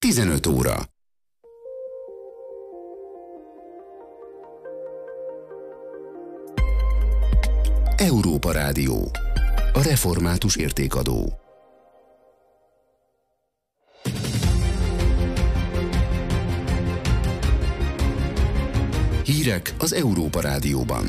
15 óra. Európa Rádió. A református értékadó. Hírek az Európa Rádióban.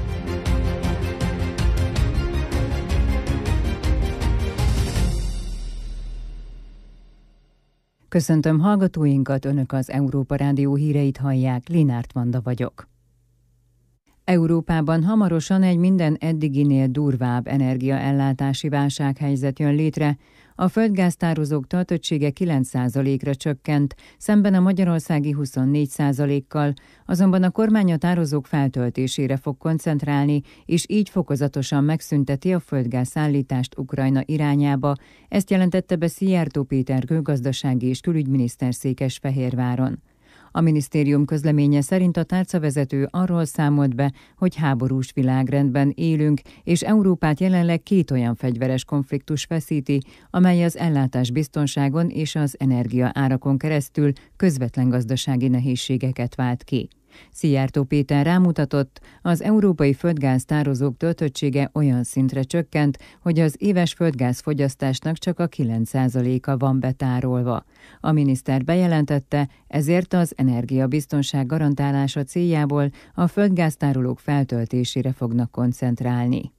Köszöntöm hallgatóinkat, Önök az Európa Rádió híreit hallják, Linárt Vanda vagyok. Európában hamarosan egy minden eddiginél durvább energiaellátási válsághelyzet jön létre. A földgáztározók töltöttsége 9%-ra csökkent, szemben a magyarországi 24%-kal, azonban a kormány a tározók feltöltésére fog koncentrálni, és így fokozatosan megszünteti a földgáz szállítást Ukrajna irányába. Ezt jelentette be Szijjártó Péter gazdasági és külügyminiszter Székesfehérváron. A minisztérium közleménye szerint a tárcavezető arról számolt be, hogy háborús világrendben élünk, és Európát jelenleg két olyan fegyveres konfliktus feszíti, amely az ellátásbiztonságon és az energiaárakon keresztül közvetlen gazdasági nehézségeket vált ki. Szijjártó Péter rámutatott, az európai földgáztározók töltöttsége olyan szintre csökkent, hogy az éves földgázfogyasztásnak csak a 9%-a van betárolva. A miniszter bejelentette, ezért az energiabiztonság garantálása céljából a földgáztárolók feltöltésére fognak koncentrálni.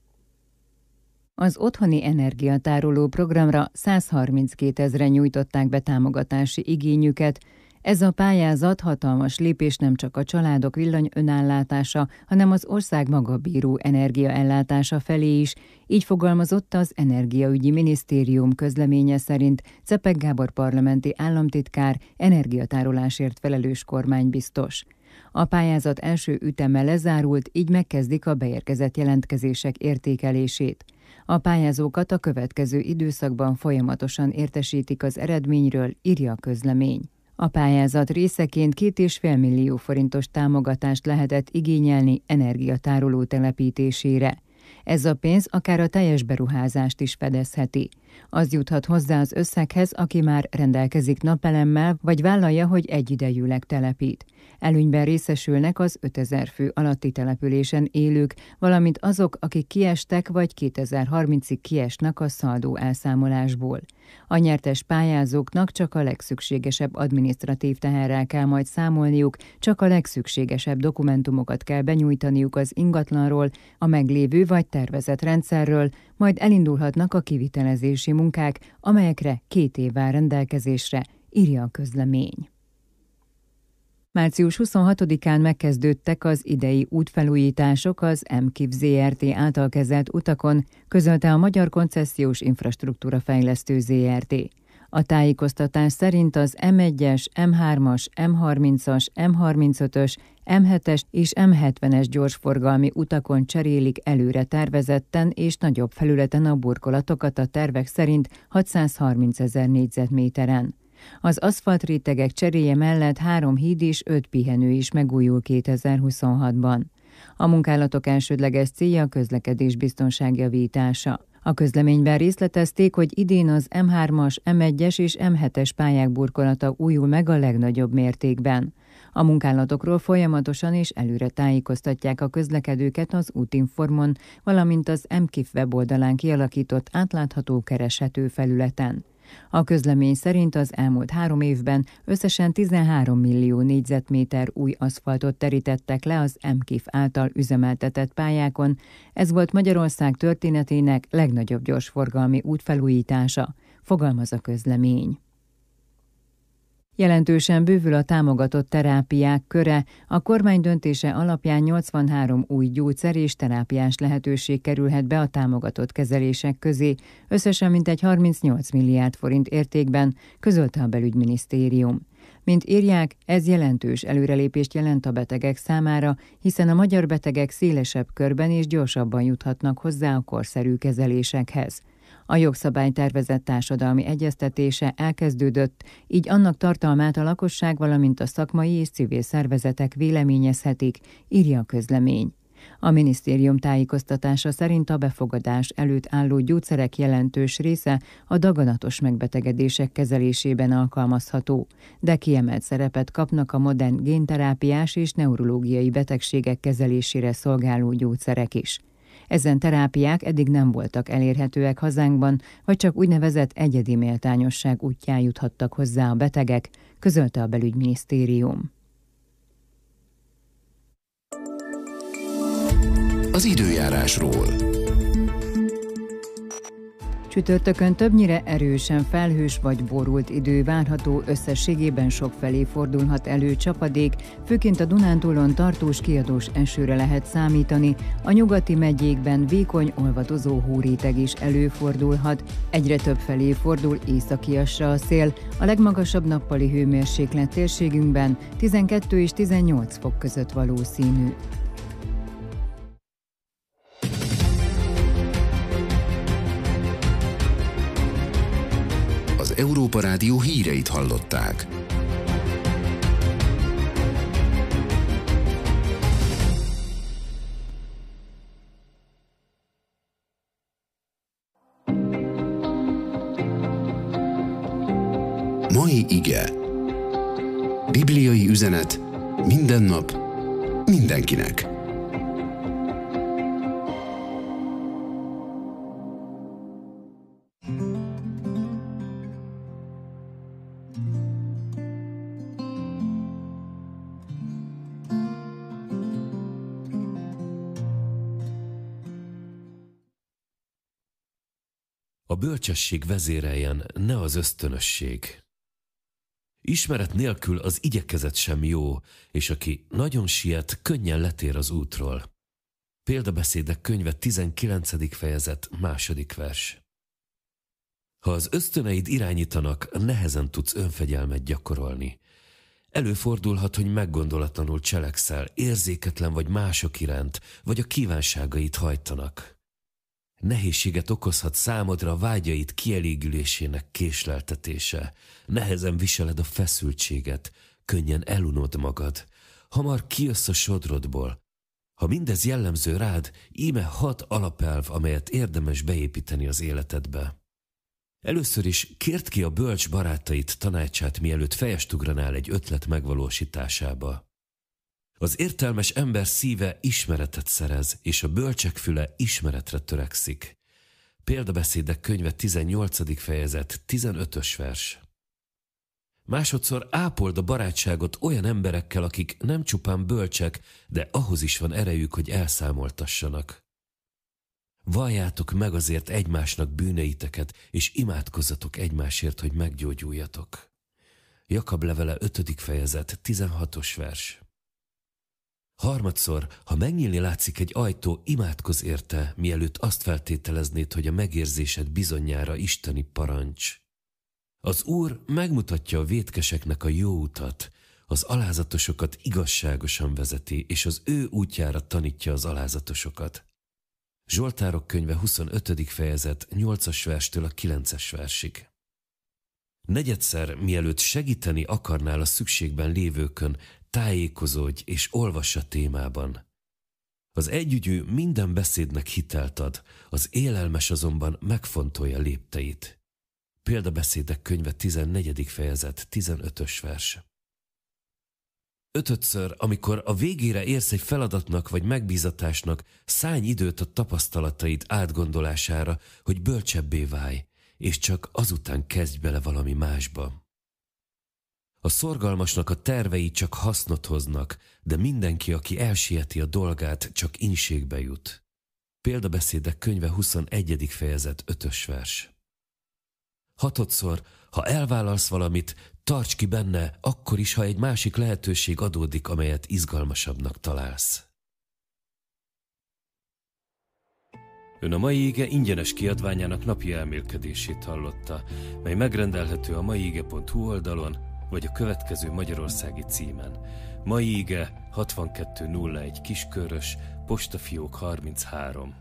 Az otthoni energiatároló programra 132 000-en nyújtották be támogatási igényüket. Ez a pályázat hatalmas lépés nem csak a családok villany-önellátása, hanem az ország magabíró energiaellátása felé is, így fogalmazott az Energiaügyi Minisztérium közleménye szerint Czepek Gábor parlamenti államtitkár, energiatárolásért felelős kormánybiztos. A pályázat első üteme lezárult, így megkezdik a beérkezett jelentkezések értékelését. A pályázókat a következő időszakban folyamatosan értesítik az eredményről, írja a közlemény. A pályázat részeként 2,5 millió forintos támogatást lehetett igényelni energiatároló telepítésére. Ez a pénz akár a teljes beruházást is fedezheti. Az juthat hozzá az összeghez, aki már rendelkezik napelemmel, vagy vállalja, hogy egyidejűleg telepít. Előnyben részesülnek az 5000 fő alatti településen élők, valamint azok, akik kiestek, vagy 2030-ig kiesnek a szaldó elszámolásból. A nyertes pályázóknak csak a legszükségesebb adminisztratív teherrel kell majd számolniuk, csak a legszükségesebb dokumentumokat kell benyújtaniuk az ingatlanról, a meglévő vagy tervezett rendszerről, majd elindulhatnak a kivitelezési munkák, amelyekre 2 év áll rendelkezésre, írja a közlemény. Március 26-án megkezdődtek az idei útfelújítások az MKIV ZRT által kezelt utakon, közölte a Magyar Koncesziós Infrastruktúra Fejlesztő ZRT. A tájékoztatás szerint az M1-es, M3-as, M30-as, M35-ös, M7-es és M70-es gyorsforgalmi utakon cserélik előre tervezetten és nagyobb felületen a burkolatokat a tervek szerint 630 000 négyzetméteren. Az aszfaltrétegek cseréje mellett 3 híd és 5 pihenő is megújul 2026-ban. A munkálatok elsődleges célja a közlekedés biztonság javítása. A közleményben részletezték, hogy idén az M3-as, M1-es és M7-es pályák burkolata újul meg a legnagyobb mértékben. A munkálatokról folyamatosan és előre tájékoztatják a közlekedőket az Útinformon, valamint az MKIV weboldalán kialakított átlátható kereshető felületen. A közlemény szerint az elmúlt 3 évben összesen 13 millió négyzetméter új aszfaltot terítettek le az MKIV által üzemeltetett pályákon. Ez volt Magyarország történetének legnagyobb gyorsforgalmi útfelújítása, fogalmaz a közlemény. Jelentősen bővül a támogatott terápiák köre, a kormány döntése alapján 83 új gyógyszer és terápiás lehetőség kerülhet be a támogatott kezelések közé, összesen mintegy 38 milliárd forint értékben, közölte a belügyminisztérium. Mint írják, ez jelentős előrelépést jelent a betegek számára, hiszen a magyar betegek szélesebb körben és gyorsabban juthatnak hozzá a korszerű kezelésekhez. A jogszabálytervezet társadalmi egyeztetése elkezdődött, így annak tartalmát a lakosság, valamint a szakmai és civil szervezetek véleményezhetik, írja a közlemény. A minisztérium tájékoztatása szerint a befogadás előtt álló gyógyszerek jelentős része a daganatos megbetegedések kezelésében alkalmazható, de kiemelt szerepet kapnak a modern génterápiás és neurológiai betegségek kezelésére szolgáló gyógyszerek is. Ezen terápiák eddig nem voltak elérhetőek hazánkban, vagy csak úgynevezett egyedi méltányosság útján juthattak hozzá a betegek, közölte a belügyminisztérium. Az időjárásról. Csütörtökön többnyire erősen felhős vagy borult idő várható, összességében sokfelé fordulhat elő csapadék, főként a Dunántúlon tartós kiadós esőre lehet számítani, a nyugati megyékben vékony, olvadozó hóréteg is előfordulhat, egyre több felé fordul északiasra a szél, a legmagasabb nappali hőmérséklet térségünkben 12 és 18 fok között valószínű. Az Európa Rádió híreit hallották. Mai ige. Bibliai üzenet minden nap, mindenkinek. A bölcsesség vezéreljen, ne az ösztönösség. Ismeret nélkül az igyekezet sem jó, és aki nagyon siet, könnyen letér az útról. Példabeszédek könyve 19. fejezet 2. vers. Ha az ösztöneid irányítanak, nehezen tudsz önfegyelmet gyakorolni. Előfordulhat, hogy meggondolatlanul cselekszel, érzéketlen vagy mások iránt, vagy a kívánságait hajtanak. Nehézséget okozhat számodra a vágyaid kielégülésének késleltetése. Nehezen viseled a feszültséget, könnyen elunod magad. Hamar kijössz a sodrodból. Ha mindez jellemző rád, íme 6 alapelv, amelyet érdemes beépíteni az életedbe. Először is kérd ki a bölcs barátait tanácsát, mielőtt fejest ugranál egy ötlet megvalósításába. Az értelmes ember szíve ismeretet szerez, és a bölcsek füle ismeretre törekszik. Példabeszédek könyve 18. fejezet 15. vers. Másodszor ápold a barátságot olyan emberekkel, akik nem csupán bölcsek, de ahhoz is van erejük, hogy elszámoltassanak. Valljátok meg azért egymásnak bűneiteket, és imádkozzatok egymásért, hogy meggyógyuljatok. Jakab levele 5. fejezet 16. vers. Harmadszor, ha megnyílni látszik egy ajtó, imádkozz érte, mielőtt azt feltételeznéd, hogy a megérzésed bizonyára isteni parancs. Az Úr megmutatja a vétkeseknek a jó utat, az alázatosokat igazságosan vezeti, és az ő útjára tanítja az alázatosokat. Zsoltárok könyve 25. fejezet 8. verstől a 9. versig. Negyedszer, mielőtt segíteni akarnál a szükségben lévőkön, tájékozódj és olvass a témában. Az együgyű minden beszédnek hitelt ad, az élelmes azonban megfontolja lépteit. Példabeszédek könyve 14. fejezet 15. vers. Ötödször, amikor a végére érsz egy feladatnak vagy megbízatásnak, szánj időt a tapasztalataid átgondolására, hogy bölcsebbé válj, és csak azután kezdj bele valami másba. A szorgalmasnak a tervei csak hasznot hoznak, de mindenki, aki elsieti a dolgát, csak ínségbe jut. Példabeszédek könyve 21. fejezet 5. vers. Hatodszor, ha elvállalsz valamit, tarts ki benne, akkor is, ha egy másik lehetőség adódik, amelyet izgalmasabbnak találsz. Ön a mai ige ingyenes kiadványának napi elmélkedését hallotta, mely megrendelhető a maiige.hu oldalon, vagy a következő magyarországi címen. Mai ige 6201 Kiskörös, postafiók 33.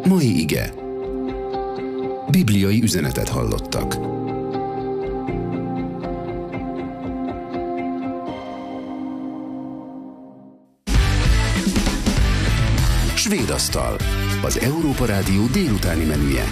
Mai ige. Bibliai üzenetet hallottak. Svédasztal, az Európa Rádió délutáni menüje.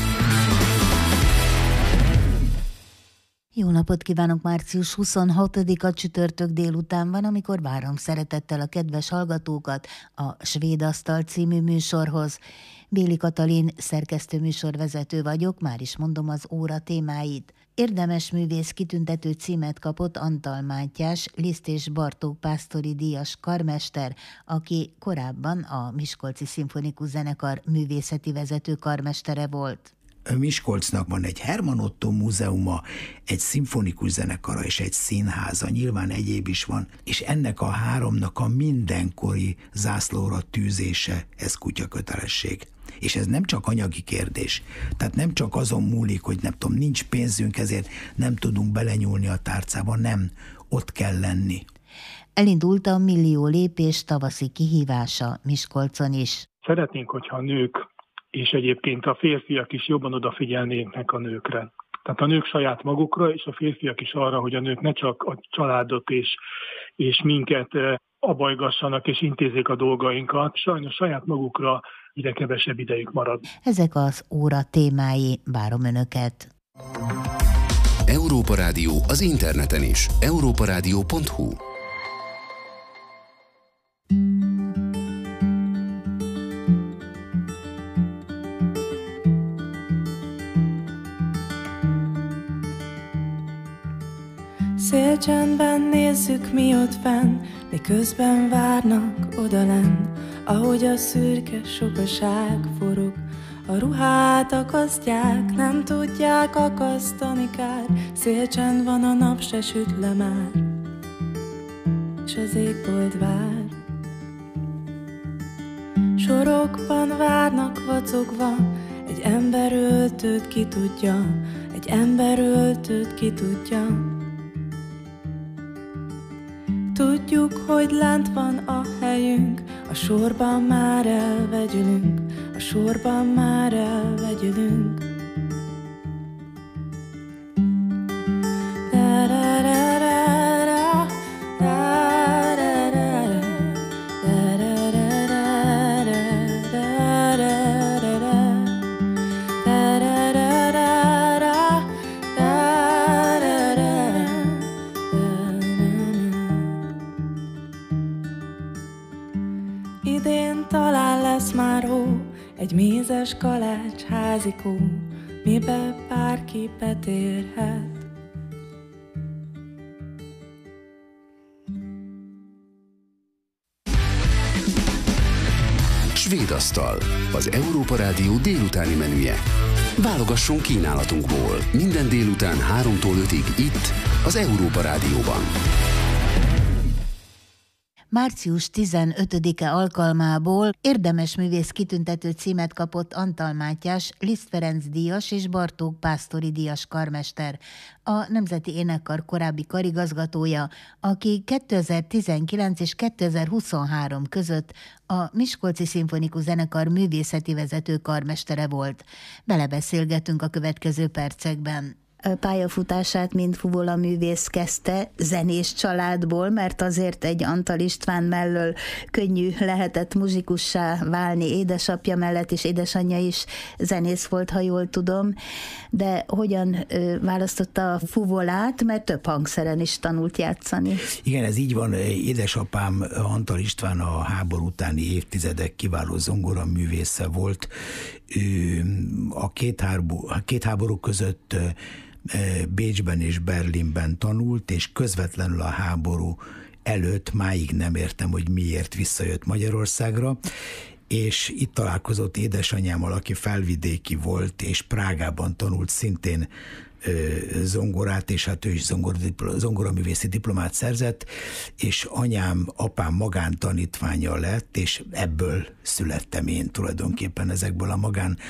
Jó napot kívánok! Március 26-a csütörtök délután van, amikor várom szeretettel a kedves hallgatókat a Svédasztal című műsorhoz. Béli Katalin szerkesztő műsorvezető vagyok, már is mondom az óra témáit. Érdemes művész kitüntető címet kapott Antal Mátyás, Liszt és Bartók pásztori díjas karmester, aki korábban a Miskolci Szimfonikus Zenekar művészeti vezető karmestere volt. Miskolcnak van egy Herman Otto múzeuma, egy szimfonikus zenekara és egy színháza, nyilván egyéb is van, és ennek a háromnak a mindenkori zászlóra tűzése, ez kutyakötelesség. És ez nem csak anyagi kérdés, tehát nem csak azon múlik, hogy nem tudom, nincs pénzünk, ezért nem tudunk belenyúlni a tárcába, nem, ott kell lenni. Elindult a Millió lépés tavaszi kihívása Miskolcon is. Szeretnénk, hogyha a nők és egyébként a férfiak is jobban odafigyelnének a nőkre. Tehát a nők saját magukra, és a férfiak is arra, hogy a nők ne csak a családot és minket abajgassanak és intézzék a dolgainkat. Sajnos saját magukra ide kevesebb idejük marad. Ezek az óra témái, várom Önöket. Európa Rádió az interneten is. europaradio.hu. Szélcsendben nézzük mi ott fenn, miközben várnak odalenn, ahogy a szürke sokaság forog. A ruhát akasztják, nem tudják akasztani kár, szélcsend van, a nap se süt le már, s az égbolt vár. Sorokban várnak vacogva, egy ember öltőt ki tudja, egy ember öltőt ki tudja. Tudjuk, hogy lent van a helyünk, a sorban már elvegyülünk, a sorban már elvegyülünk. Egy mézes kalács házikó, mibe bárki betérhet. Svédasztal, az Európa Rádió délutáni menüje. Válogassunk kínálatunkból minden délután 3-tól 5-ig itt, az Európa Rádióban. Március 15-e alkalmából érdemes művész kitüntető címet kapott Antal Mátyás, Liszt Ferenc díjas és Bartók pásztori díjas karmester, a Nemzeti Énekkar korábbi karigazgatója, aki 2019 és 2023 között a Miskolci Szimfonikus Zenekar művészeti vezető karmestere volt. Belebeszélgetünk a következő percekben. Pályafutását mint fuvolaművész kezdte, zenés családból, mert azért egy Antal István mellől könnyű lehetett muzsikussá válni, édesapja mellett, és édesanyja is zenész volt, ha jól tudom, de hogyan választotta a fuvolát, mert több hangszeren is tanult játszani. Igen, ez így van. Édesapám Antal István a háború utáni évtizedek kiváló zongoraművésze volt. Ő a két háború között Bécsben és Berlinben tanult, és közvetlenül a háború előtt máig nem értem, hogy miért visszajött Magyarországra, és itt találkozott édesanyámmal, aki felvidéki volt, és Prágában tanult szintén zongorát, és hát ő is zongoraművészi diplomát szerzett, és apám magántanítványa lett, és ebből születtem én tulajdonképpen, ezekből a magán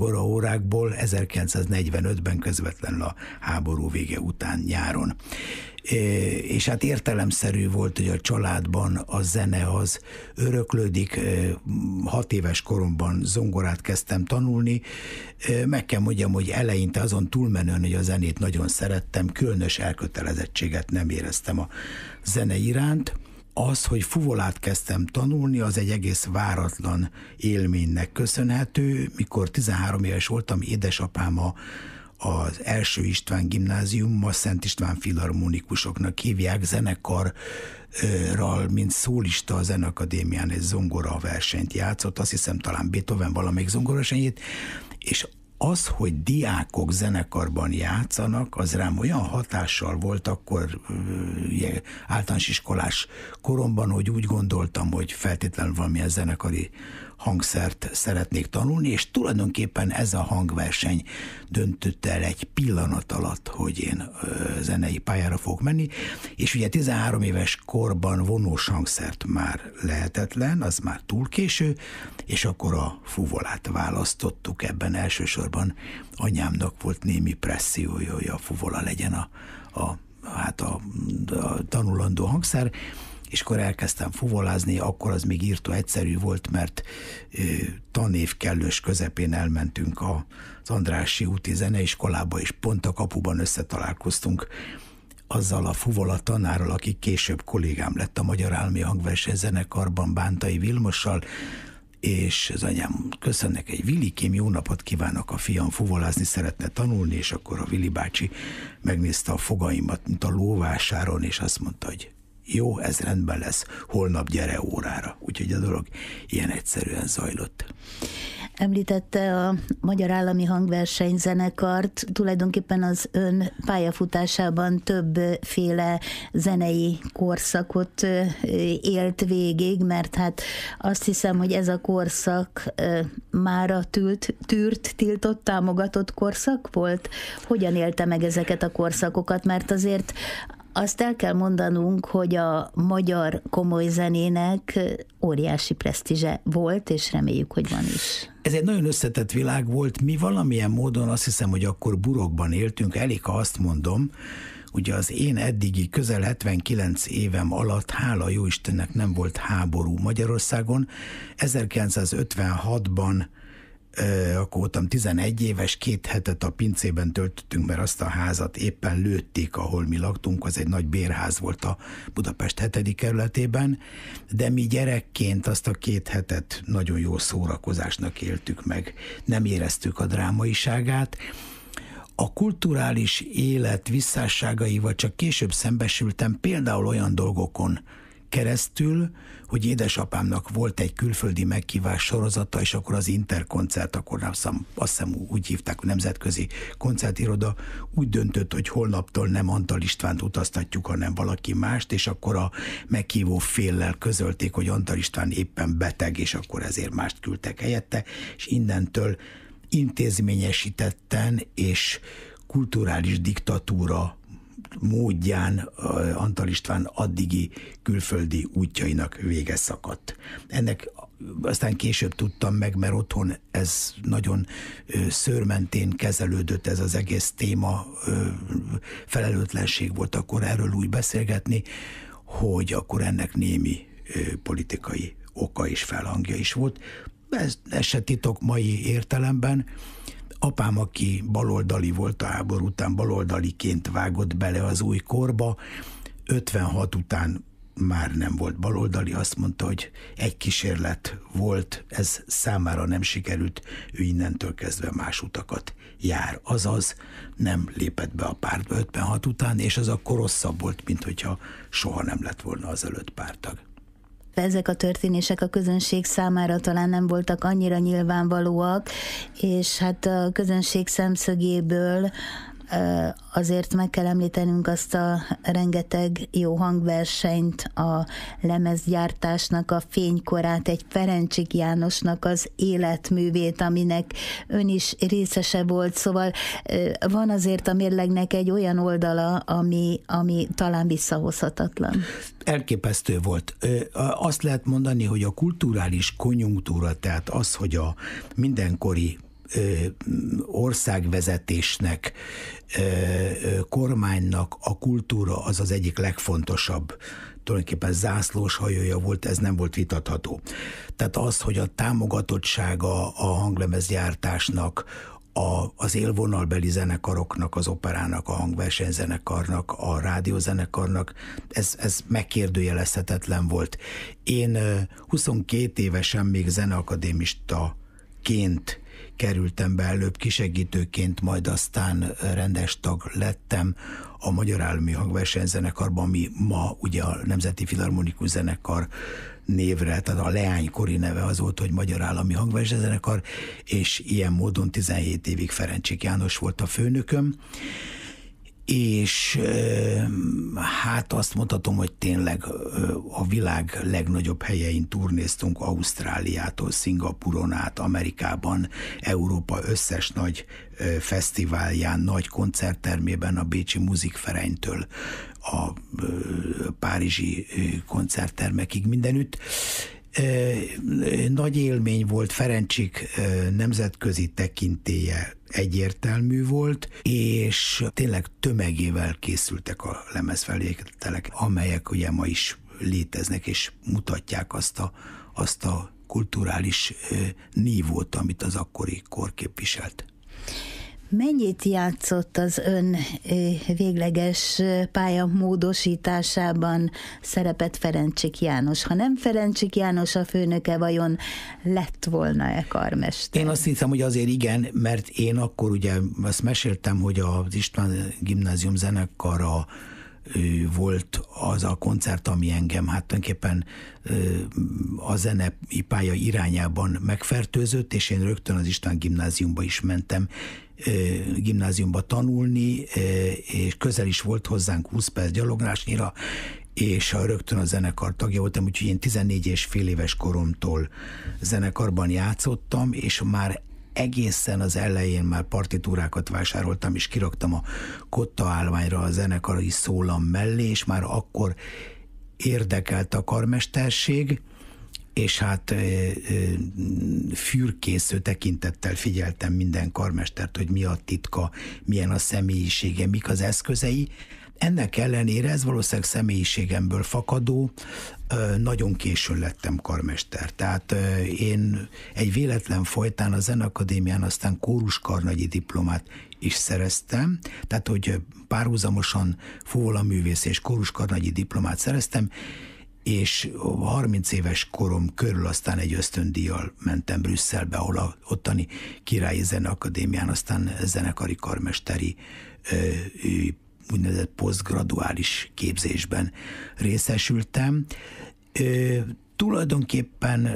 zongoraórákból 1945-ben közvetlenül a háború vége után nyáron. és hát értelemszerű volt, hogy a családban a zene az öröklődik. 6 éves koromban zongorát kezdtem tanulni. Meg kell mondjam, hogy eleinte azon túlmenően, hogy a zenét nagyon szerettem, különös elkötelezettséget nem éreztem a zene iránt. Az, hogy fuvolát kezdtem tanulni, az egy egész váratlan élménynek köszönhető. Mikor 13 éves voltam, édesapám az első István gimnázium, ma Szent István filharmonikusoknak hívják, zenekarral, mint szólista a Zeneakadémián egy zongora versenyt játszott, azt hiszem talán Beethoven valamelyik zongoraversenyét, és az, hogy diákok zenekarban játszanak, az rám olyan hatással volt akkor általános iskolás koromban, hogy úgy gondoltam, hogy feltétlenül valamilyen zenekari hangszert szeretnék tanulni, és tulajdonképpen ez a hangverseny döntött el egy pillanat alatt, hogy én zenei pályára fogok menni, és ugye 13 éves korban vonós hangszert már lehetetlen, az már túl késő, és akkor a fuvolát választottuk. Ebben elsősorban anyámnak volt némi pressziója, hogy a fuvola legyen a tanulandó hangszer, és akkor elkezdtem fuvolázni, akkor az még írtó egyszerű volt, mert tanév kellős közepén elmentünk az Andrássy úti zeneiskolába, és pont a kapuban összetalálkoztunk azzal a fuvola tanárral, aki később kollégám lett a Magyar Állami Hangversenyzenekarban, Bántai Vilmossal, és az anyám köszönnek, egy Vilikém, jó napot kívánok, a fiam fuvolázni szeretne tanulni, és akkor a Vili bácsi megnézte a fogaimat, mint a lóvásáron, és azt mondta, hogy jó, ez rendben lesz, holnap gyere órára. Úgyhogy a dolog ilyen egyszerűen zajlott. Említette a Magyar Állami Hangversenyzenekart, tulajdonképpen az ön pályafutásában többféle zenei korszakot élt végig, mert hát azt hiszem, hogy ez a korszak mára tiltott, támogatott korszak volt. Hogyan élte meg ezeket a korszakokat? Mert azért azt el kell mondanunk, hogy a magyar komoly zenének óriási presztízse volt, és reméljük, hogy van is. Ez egy nagyon összetett világ volt. Mi valamilyen módon azt hiszem, hogy akkor burokban éltünk. Elég, ha azt mondom, ugye az én eddigi közel 79 évem alatt, hála jó Istennek, nem volt háború Magyarországon. 1956-ban akkor voltam 11 éves, 2 hetet a pincében töltöttünk, mert azt a házat éppen lőtték, ahol mi laktunk, az egy nagy bérház volt a Budapest 7. kerületében, de mi gyerekként azt a 2 hetet nagyon jó szórakozásnak éltük meg, nem éreztük a drámaiságát. A kulturális élet visszásságaival csak később szembesültem, például olyan dolgokon keresztül, hogy édesapámnak volt egy külföldi meghívás sorozata, és akkor az Interkoncert, akkor azt hiszem úgy hívták, hogy Nemzetközi Koncertiroda, úgy döntött, hogy holnaptól nem Antal Istvánt utaztatjuk, hanem valaki mást, és akkor a meghívó féllel közölték, hogy Antal István éppen beteg, és akkor ezért mást küldtek helyette, és innentől intézményesítetten és kulturális diktatúra módján Antal István addigi külföldi útjainak vége szakadt. Ennek aztán később tudtam meg, mert otthon ez nagyon szőrmentén kezelődött, ez az egész téma, felelőtlenség volt akkor erről úgy beszélgetni, hogy akkor ennek némi politikai oka és felhangja is volt. Ez se titok mai értelemben. Apám, aki baloldali volt a háború után, baloldaliként vágott bele az új korba, 56 után már nem volt baloldali, azt mondta, hogy egy kísérlet volt, ez számára nem sikerült, ő innentől kezdve más utakat jár. Azaz nem lépett be a pártba 56 után, és az akkor rosszabb volt, mint hogyha soha nem lett volna azelőtt párttag. Ezek a történések a közönség számára talán nem voltak annyira nyilvánvalóak, és hát a közönség szemszögéből azért meg kell említenünk azt a rengeteg jó hangversenyt, a lemezgyártásnak a fénykorát, egy Ferencsik Jánosnak az életművét, aminek ön is részese volt, szóval van azért a mérlegnek egy olyan oldala, ami talán visszahozhatatlan. Elképesztő volt. Azt lehet mondani, hogy a kulturális konjunktúra, tehát az, hogy a mindenkori országvezetésnek, kormánynak a kultúra az az egyik legfontosabb, tulajdonképpen zászlós hajója volt, ez nem volt vitatható. Tehát az, hogy a támogatottsága a hanglemezgyártásnak, az élvonalbeli zenekaroknak, az operának, a hangversenyzenekarnak, a rádiózenekarnak, ez megkérdőjelezhetetlen volt. Én 22 évesen még zeneakadémistaként kerültem be, előbb kisegítőként, majd aztán rendes tag lettem a Magyar Állami Hangversenyzenekarban, ami ma ugye a Nemzeti Filharmonikus Zenekar névre, tehát a leánykori neve az volt, hogy Magyar Állami Hangversenyzenekar, és ilyen módon 17 évig Ferencsik János volt a főnököm, és hát azt mondhatom, hogy tényleg a világ legnagyobb helyein turnéztunk, Ausztráliától, Szingapuron át, Amerikában, Európa összes nagy fesztiválján, nagy koncerttermében, a bécsi Musikvereinktől a párizsi koncerttermekig mindenütt. Nagy élmény volt, Ferencsik nemzetközi tekintélye egyértelmű volt, és tényleg tömegével készültek a lemezfelvételek, amelyek ugye ma is léteznek, és mutatják azt a kulturális nívót, amit az akkori kor képviselt. Mennyit játszott az ön végleges pályamódosításában szerepet Ferencsik János? Ha nem Ferencsik János a főnöke, vajon lett volna-e karmester? Én azt hiszem, hogy azért igen, mert én akkor ugye azt meséltem, hogy az István Gimnázium zenekara volt az a koncert, ami engem hát tulajdonképpen a zenei pálya irányában megfertőzött, és én rögtön az István Gimnáziumba is mentem, gimnáziumba tanulni, és közel is volt hozzánk 20 perc gyaloglásnyira, és rögtön a zenekar tagja voltam, úgyhogy én 14 és fél éves koromtól zenekarban játszottam, és már egészen az elején már partitúrákat vásároltam, és kiraktam a kotta állványra a zenekari szólam mellé, és már akkor érdekelt a karmesterség, és hát fürkésző tekintettel figyeltem minden karmestert, hogy mi a titka, milyen a személyisége, mik az eszközei. Ennek ellenére, ez valószínűleg személyiségemből fakadó, nagyon későn lettem karmester. Tehát én egy véletlen folytán a Zeneakadémián aztán kóruskarnagyi diplomát is szereztem, tehát hogy párhuzamosan fuvolaművész és kóruskarnagyi diplomát szereztem, és 30 éves korom körül aztán egy ösztöndíjjal mentem Brüsszelbe, ahol a ottani Királyi Zeneakadémián aztán zenekari karmesteri úgynevezett posztgraduális képzésben részesültem. Tulajdonképpen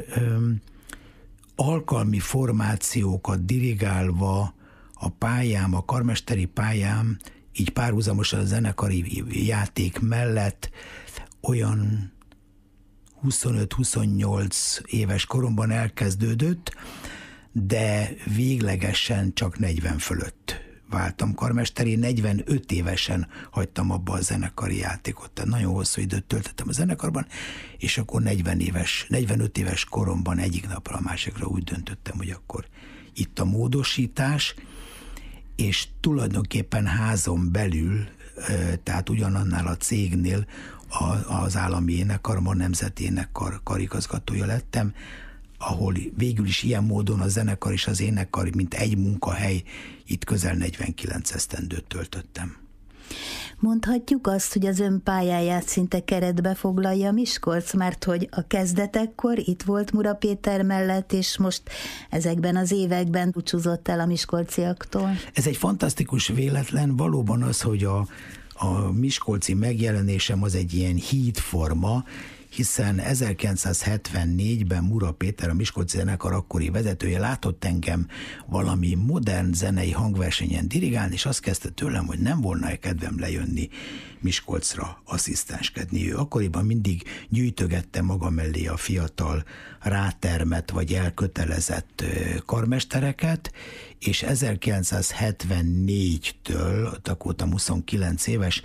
alkalmi formációkat dirigálva a pályám, a karmesteri pályám, így párhuzamosan a zenekari játék mellett olyan 25-28 éves koromban elkezdődött, de véglegesen csak 40 fölött váltam karmesteri, 45 évesen hagytam abba a zenekari játékot, tehát nagyon hosszú időt töltöttem a zenekarban, és akkor 45 éves koromban egyik napra a másikra úgy döntöttem, hogy akkor itt a módosítás, és tulajdonképpen házon belül, tehát ugyanannál a cégnél az állami énekkarban, nemzeti énekkar karigazgatója lettem, ahol végül is ilyen módon a zenekar és az énekkar, mint egy munkahely, itt közel 49 esztendőt töltöttem. Mondhatjuk azt, hogy az ön pályáját szinte keretbe foglalja Miskolc, mert hogy a kezdetekkor itt volt Mura Péter mellett, és most ezekben az években búcsúzott el a miskolciaktól. Ez egy fantasztikus véletlen, valóban az, hogy a miskolci megjelenésem az egy ilyen hídforma, hiszen 1974-ben Mura Péter, a Miskolci Zenekar akkori vezetője látott engem valami modern zenei hangversenyen dirigálni, és azt kezdte tőlem, hogy nem volna-e kedvem lejönni Miskolcra asszisztenskedni. Ő akkoriban mindig gyűjtögette maga mellé a fiatal, rátermett vagy elkötelezett karmestereket, és 1974-től, akkor voltam 29 éves,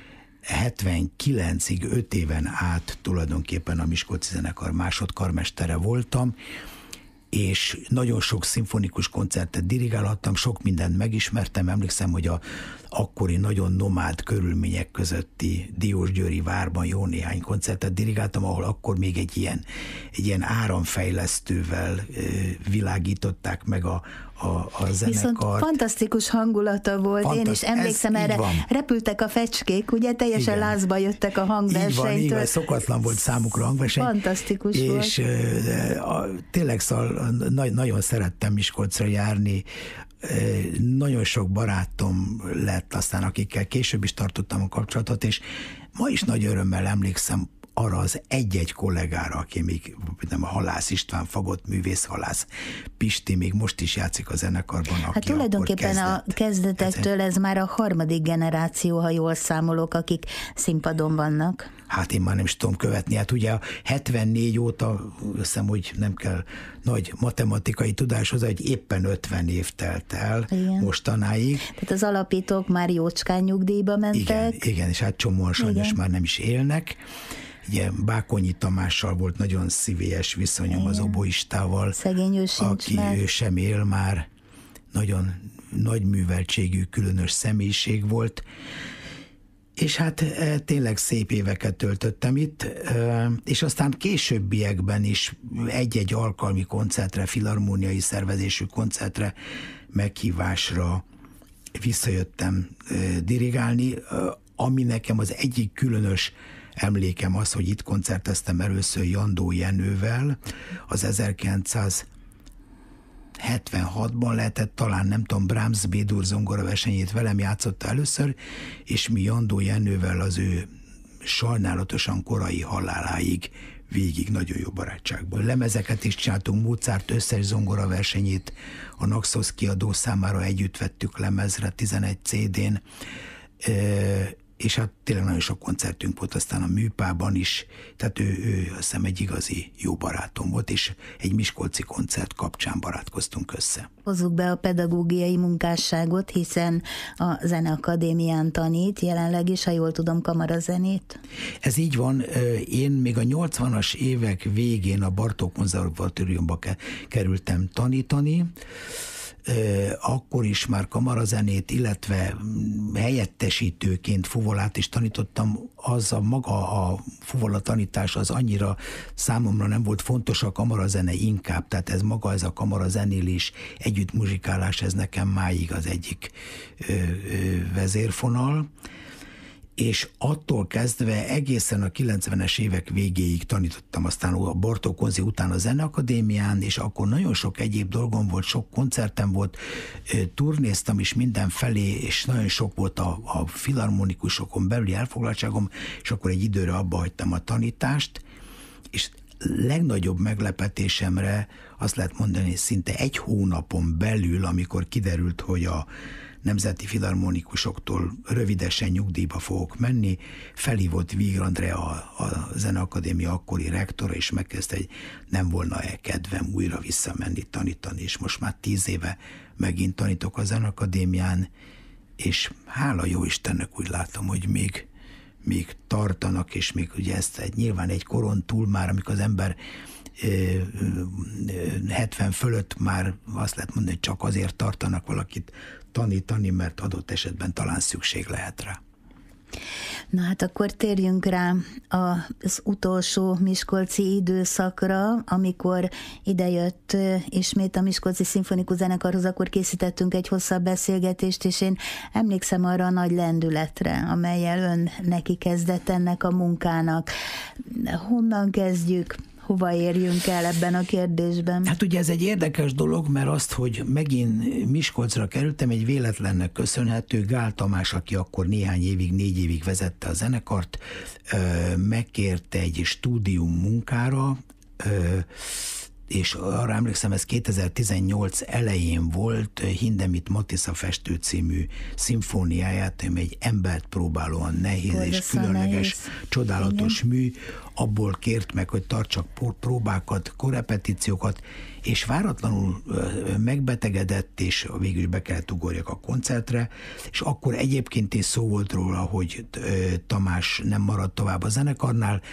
79-ig 5 éven át tulajdonképpen a Miskolci Zenekar másodkarmestere voltam, és nagyon sok szimfonikus koncertet dirigálhattam, sok mindent megismertem. Emlékszem, hogy a akkori nagyon nomád körülmények közötti Diósgyőri várban jó néhány koncertet dirigáltam, ahol akkor még egy ilyen áramfejlesztővel világították meg a zenekart. Viszont fantasztikus hangulata volt, én is emlékszem erre. Repültek a fecskék, ugye teljesen lázba jöttek a hangversenytől. Így van, szokatlan volt számukra a hangverseny. Fantasztikus és volt. És tényleg nagyon szerettem Miskolcra járni. Nagyon sok barátom lett aztán, akikkel később is tartottam a kapcsolatot, és ma is nagy örömmel emlékszem arra az egy-egy kollégára, aki még a Halász István, fagott művészhalász, Pisti még most is játszik a zenekarban. Hát tulajdonképpen a kezdetektől ez már a 3. generáció, ha jól számolok, akik színpadon vannak. Hát én már nem is tudom követni. Hát ugye a 74 óta, hiszem, hogy nem kell nagy matematikai tudáshoz, hogy éppen 50 év telt el. Igen. Mostanáig. Tehát az alapítók már jócskán nyugdíjba mentek. Igen, és hát csomóan sajnos már nem is élnek. Ugye Bákonyi Tamással volt nagyon szívélyes viszonyom, az oboistával, aki ő sem él már, nagyon nagy műveltségű, különös személyiség volt, és hát tényleg szép éveket töltöttem itt, és aztán későbbiekben is egy-egy alkalmi koncertre, filharmóniai szervezésű koncertre, meghívásra visszajöttem dirigálni, ami nekem az egyik különös emlékem az, hogy itt koncerteztem először Jandó Jenővel, az 1976-ban lehetett, talán nem tudom, Brahms B-dur zongora versenyét velem játszotta először, és mi Jandó Jenővel az ő sajnálatosan korai haláláig végig nagyon jó barátságból. Lemezeket is csináltunk, Mozart összes zongora versenyét a Naxos kiadó számára együtt vettük lemezre 11 CD-n, és hát tényleg nagyon sok koncertünk volt aztán a Műpában is, tehát ő azt hiszem egy igazi jó barátom volt, és egy miskolci koncert kapcsán barátkoztunk össze. Hozzuk be a pedagógiai munkásságot, hiszen a Zeneakadémián tanít, jelenleg is, ha jól tudom, kamarazenét. Ez így van, én még a 80-as évek végén a Bartók Konzervatóriumba kerültem tanítani, akkor is már kamarazenét, illetve helyettesítőként fuvolát is tanítottam, az a maga a fuvola tanítás az annyira számomra nem volt fontos, a kamarazene inkább, tehát ez maga, ez a kamarazenélés, együtt muzsikálás, ez nekem máig az egyik vezérfonal, és attól kezdve egészen a 90-es évek végéig tanítottam, aztán a Bartók Konzi után a Zeneakadémián, és akkor nagyon sok egyéb dolgom volt, sok koncertem volt, turnéztam is mindenfelé, és nagyon sok volt a filharmonikusokon belüli elfoglaltságom, és akkor egy időre abba hagytam a tanítást, és legnagyobb meglepetésemre azt lehet mondani, szinte egy hónapon belül, amikor kiderült, hogy a nemzeti filharmonikusoktól rövidesen nyugdíjba fogok menni, felhívott Víg Andrea, a Zeneakadémia akkori rektora, és megkezdte, hogy nem volna-e kedvem újra visszamenni tanítani, és most már 10 éve megint tanítok a Zeneakadémián, és hála jó Istennek úgy látom, hogy még tartanak, és még ugye ezt nyilván egy koron túl már, amikor az ember 70 fölött már azt lehet mondani, hogy csak azért tartanak valakit tanítani, mert adott esetben talán szükség lehet rá. Na hát akkor térjünk rá az utolsó miskolci időszakra, amikor idejött ismét a Miskolci Szimfonikus Zenekarhoz, akkor készítettünk egy hosszabb beszélgetést, és én emlékszem arra a nagy lendületre, amellyel ön neki kezdett ennek a munkának. Honnan kezdjük? Hova érjünk el ebben a kérdésben? Hát ugye ez egy érdekes dolog, mert azt, hogy megint Miskolcra kerültem, egy véletlennek köszönhető. Gál Tamás, aki akkor 4 évig vezette a zenekart, megkért egy stúdium munkára, és arra emlékszem, ez 2018 elején volt, Hindemith Matisza festő című szimfóniáját, ami egy embert próbálóan nehéz és különleges, csodálatos mű, abból kért meg, hogy tartsak próbákat, korrepetíciókat, és váratlanul megbetegedett, és végül is be kellett ugorjak a koncertre, és akkor egyébként is szó volt róla, hogy Tamás nem maradt tovább a zenekarnál,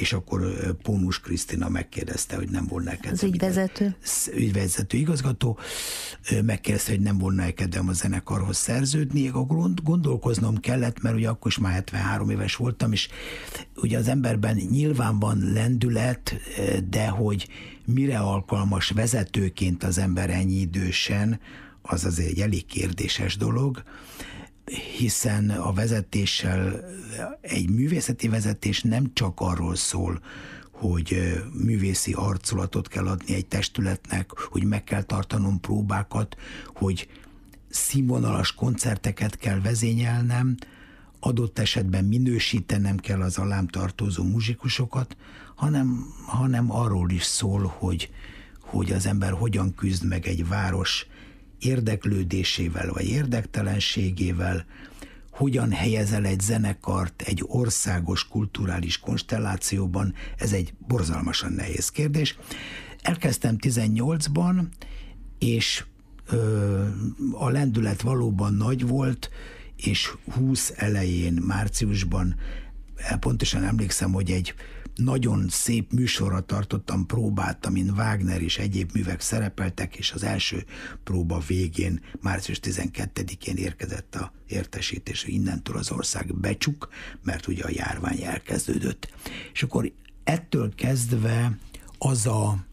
és akkor Pónus Krisztina megkérdezte, hogy nem volna kedvem. Az ügyvezető igazgató megkérdezte, hogy nem volna kedvem a zenekarhoz szerződni. Akkor gondolkoznom kellett, mert ugye akkor is már 73 éves voltam, és ugye az emberben nyilván van lendület, de hogy mire alkalmas vezetőként az ember ennyi idősen, az azért egy elég kérdéses dolog, hiszen a vezetéssel, egy művészeti vezetés nem csak arról szól, hogy művészi arculatot kell adni egy testületnek, hogy meg kell tartanom próbákat, hogy színvonalas koncerteket kell vezényelnem, adott esetben minősítenem kell az alám tartozó muzsikusokat, hanem arról is szól, hogy az ember hogyan küzd meg egy város érdeklődésével vagy érdektelenségével, hogyan helyezel egy zenekart egy országos kulturális konstellációban, ez egy borzalmasan nehéz kérdés. Elkezdtem 18-ban, és a lendület valóban nagy volt, és 20 elején, márciusban pontosan emlékszem, hogy egy nagyon szép műsorra tartottam próbát, amin Wagner és egyéb művek szerepeltek, és az első próba végén, március 12-én érkezett a értesítés, hogy innentől az ország becsuk, mert ugye a járvány elkezdődött. És akkor ettől kezdve az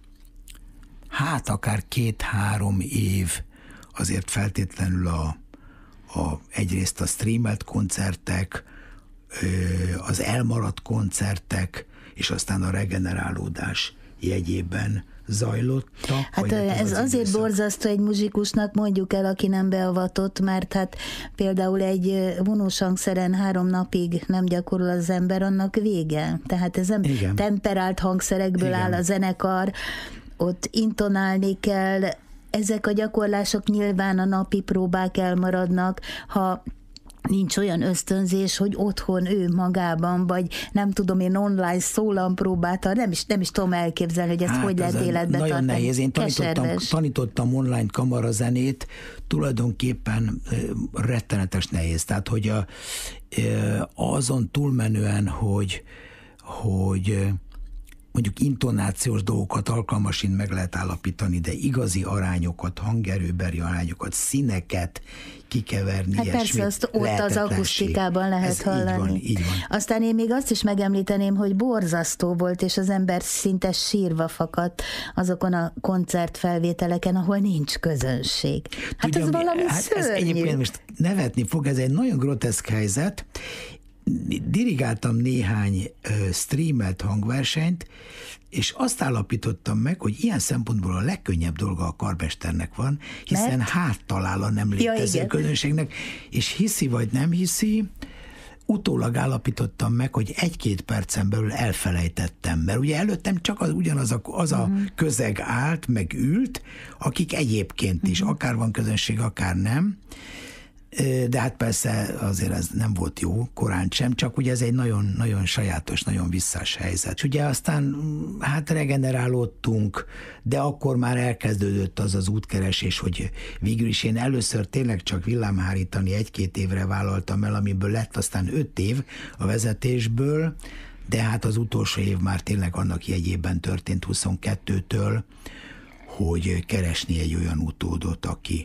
akár 2-3 év azért feltétlenül egyrészt a streamelt koncertek, az elmaradt koncertek, és aztán a regenerálódás jegyében zajlottak. Hát ez azért borzasztó egy muzsikusnak, mondjuk el, aki nem beavatott, mert hát például egy vonós hangszeren 3 napig nem gyakorol az ember, annak vége. Tehát ez nem temperált hangszerekből áll a zenekar, ott intonálni kell, ezek a gyakorlások nyilván a napi próbák elmaradnak, ha nincs olyan ösztönzés, hogy otthon ő magában, vagy nem tudom én online szólampróbálta, nem is tudom elképzelni, hogy ezt hogy lehet életbe nagyon tartani. Nehéz. Én tanítottam online kamarazenét, tulajdonképpen rettenetes nehéz. Tehát, hogy azon túlmenően, hogy mondjuk intonációs dolgokat alkalmasint meg lehet állapítani, de igazi arányokat, hangerőbeli arányokat, színeket kikeverni. Hát persze, azt ott az akusztikában lehet hallani. Így van. Aztán én még azt is megemlíteném, hogy borzasztó volt, és az ember szinte sírva fakadt azokon a koncertfelvételeken, ahol nincs közönség. Hát ez valami szörnyű. Ez egyébként most nevetni fog, ez egy nagyon groteszk helyzet. Dirigáltam néhány streamelt hangversenyt, és azt állapítottam meg, hogy ilyen szempontból a legkönnyebb dolga a karmesternek van, hiszen háttalál a nem létező közönségnek, és hiszi vagy nem hiszi, utólag állapítottam meg, hogy 1-2 percen belül elfelejtettem, mert ugye előttem csak ugyanaz a közeg állt, meg ült, akik egyébként is, akár van közönség, akár nem, de hát persze azért ez nem volt jó, korán sem, csak ugye ez egy nagyon, nagyon sajátos, nagyon visszás helyzet. És ugye aztán hát regenerálódtunk, de akkor már elkezdődött az útkeresés, hogy végül is én először tényleg csak villámhárítani 1-2 évre vállaltam el, amiből lett aztán 5 év a vezetésből, de hát az utolsó év már tényleg annak jegyében történt 22-től, hogy keresni egy olyan utódot,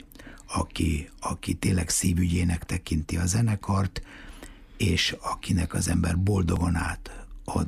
aki tényleg szívügyének tekinti a zenekart, és akinek az ember boldogan átad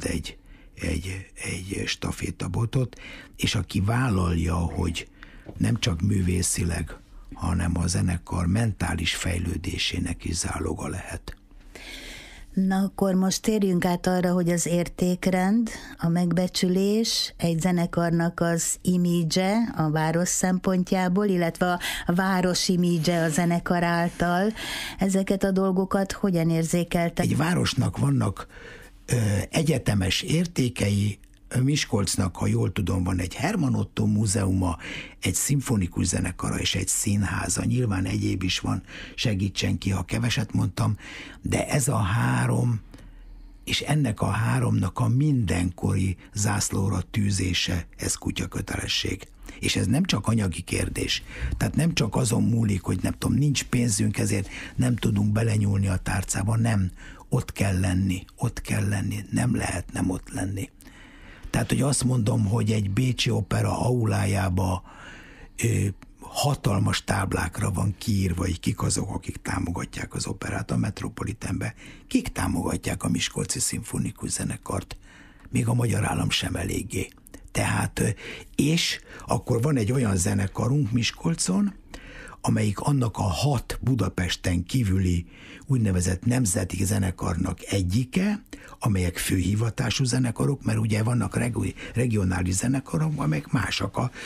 egy stafétabotot, és aki vállalja, hogy nem csak művészileg, hanem a zenekar mentális fejlődésének is záloga lehet. Na akkor most térjünk át arra, hogy az értékrend, a megbecsülés, egy zenekarnak az imidzse a város szempontjából, illetve a város imidzse a zenekar által. Ezeket a dolgokat hogyan érzékeltek? Egy városnak vannak egyetemes értékei, Miskolcnak, ha jól tudom, van egy Herman Otto múzeuma, egy szimfonikus zenekara és egy színháza. Nyilván egyéb is van, segítsen ki, ha keveset mondtam, de ez a 3, és ennek a 3-nak a mindenkori zászlóra tűzése, ez kutyakötelesség. És ez nem csak anyagi kérdés. Tehát nem csak azon múlik, hogy nem tudom, nincs pénzünk, ezért nem tudunk belenyúlni a tárcába, nem. Ott kell lenni, nem lehet nem ott lenni. Tehát, hogy azt mondom, hogy egy bécsi opera aulájába hatalmas táblákra van kiírva, hogy kik azok, akik támogatják az operát a Metropolitanbe. Kik támogatják a Miskolci Szimfonikus Zenekart? Még a magyar állam sem eléggé. Tehát, és akkor van egy olyan zenekarunk Miskolcon, amelyik annak a 6 Budapesten kívüli úgynevezett nemzeti zenekarnak egyike, amelyek főhivatású zenekarok, mert ugye vannak regionális zenekarok, amelyek másak, a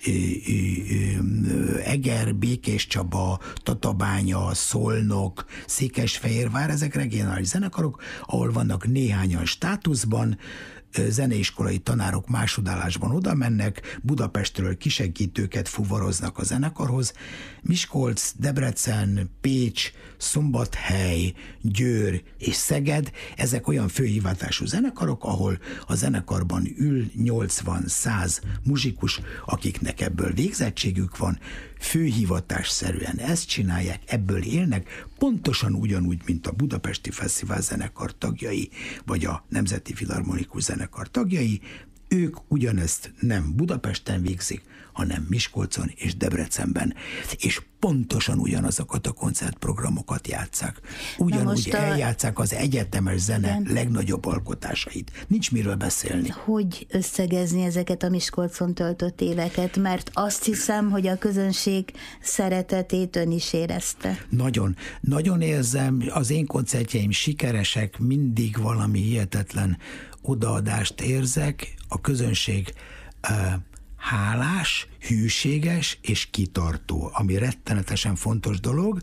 Eger, Békéscsaba, Tatabánya, Szolnok, Székesfehérvár, ezek regionális zenekarok, ahol vannak néhányan státuszban, zeneiskolai tanárok másodállásban oda mennek, Budapestről kisegítőket fuvaroznak a zenekarhoz. Miskolc, Debrecen, Pécs, Szombathely, Győr és Szeged, ezek olyan főhivatású zenekarok, ahol a zenekarban ül 80-100 muzsikus, akiknek ebből végzettségük van, főhivatásszerűen ezt csinálják, ebből élnek, pontosan ugyanúgy, mint a Budapesti Fesztivál zenekar tagjai, vagy a Nemzeti Filharmonikus Zenekar tagjai, ők ugyanezt nem Budapesten végzik, hanem Miskolcon és Debrecenben, és pontosan ugyanazokat a koncertprogramokat játsszák. Ugyanúgy eljátsszák az egyetemes zene legnagyobb alkotásait. Nincs miről beszélni. Hogy összegezni ezeket a Miskolcon töltött éveket? Mert azt hiszem, hogy a közönség szeretetét ön is érezte. Nagyon. Nagyon érzem, az én koncertjeim sikeresek, mindig valami hihetetlen odaadást érzek, a közönség hálás, hűséges és kitartó, ami rettenetesen fontos dolog,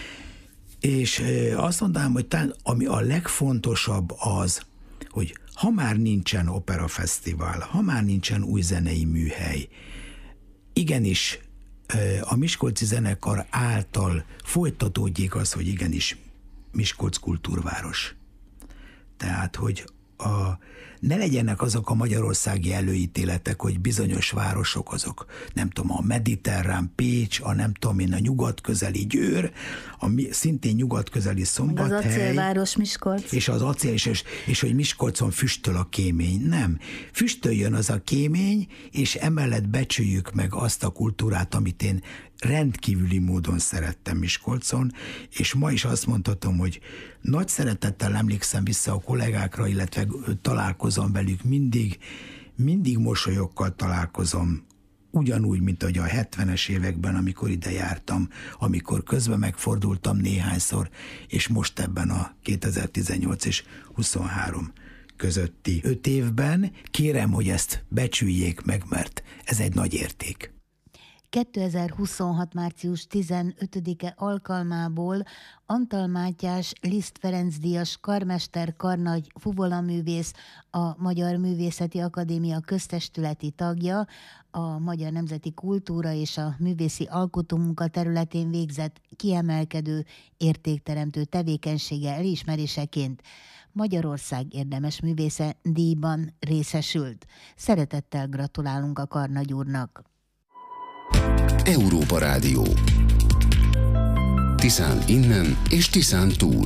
és azt mondanám, hogy talán ami a legfontosabb az, hogy ha már nincsen operafesztivál, ha már nincsen új zenei műhely, igenis a Miskolci Zenekar által folytatódjék az, hogy igenis Miskolc kultúrváros. Tehát, hogy ne legyenek azok a magyarországi előítéletek, hogy bizonyos városok azok, nem tudom, a mediterrán Pécs, a nem tudom én, a nyugatközeli Győr, szintén nyugatközeli Szombathely. Az acélváros Miskolc. És az acél, és hogy Miskolcon füstöl a kémény. Nem. Füstöljön az a kémény, és emellett becsüljük meg azt a kultúrát, amit én rendkívüli módon szerettem Miskolcon, és ma is azt mondhatom, hogy nagy szeretettel emlékszem vissza a kollégákra, illetve találkozom velük, mindig mosolyokkal találkozom, ugyanúgy, mint ahogy a 70-es években, amikor ide jártam, amikor közben megfordultam néhányszor, és most ebben a 2018 és 23 közötti 5 évben kérem, hogy ezt becsüljék meg, mert ez egy nagy érték. 2026. március 15-e alkalmából Antal Mátyás Liszt Ferenc díjas karmester, karnagy, fuvolaművész, a Magyar Művészeti Akadémia köztestületi tagja, a Magyar Nemzeti Kultúra és a Művészi Alkotómunka területén végzett kiemelkedő, értékteremtő tevékenysége elismeréseként Magyarország érdemes művésze díjban részesült. Szeretettel gratulálunk a karnagy úrnak! Európa Rádió. Tiszán innen és Tiszán túl.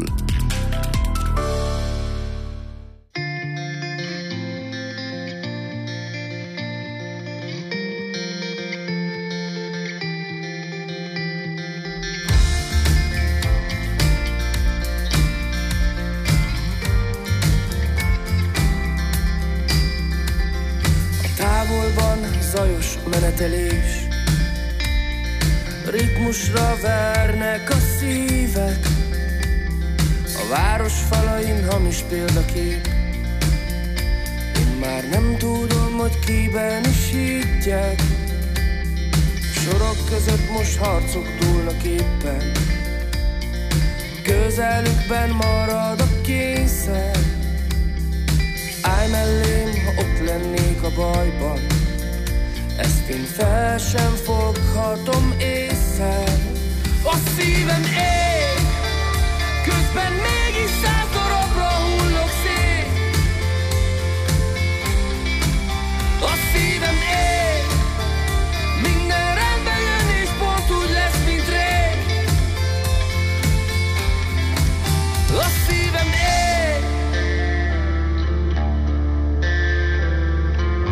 A távolban zajos menetelés, ritmusra vernek a szívek, a város falain hamis példakép. Én már nem tudom, hogy kiben is higgyek, sorok között most harcok dúlnak éppen, közelükben marad a kényszer. Állj mellém, ha ott lennék a bajban, ezt én fel sem foghatom észre. A szívem ég, közben mégis 100 darabra hullok szét. A szívem ég, minden rendben jön és pont úgy lesz, mint rég. A szívem ég.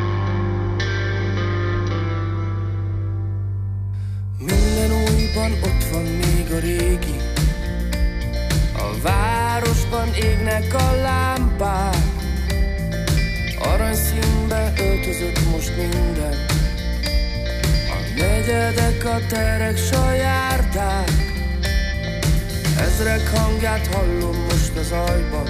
házban ott van még a régi, a városban égnek a lámpák, aranyszínbe öltözött most minden, a negyedek, a terek, s a járdák, ezrek hangját hallom most az ajban,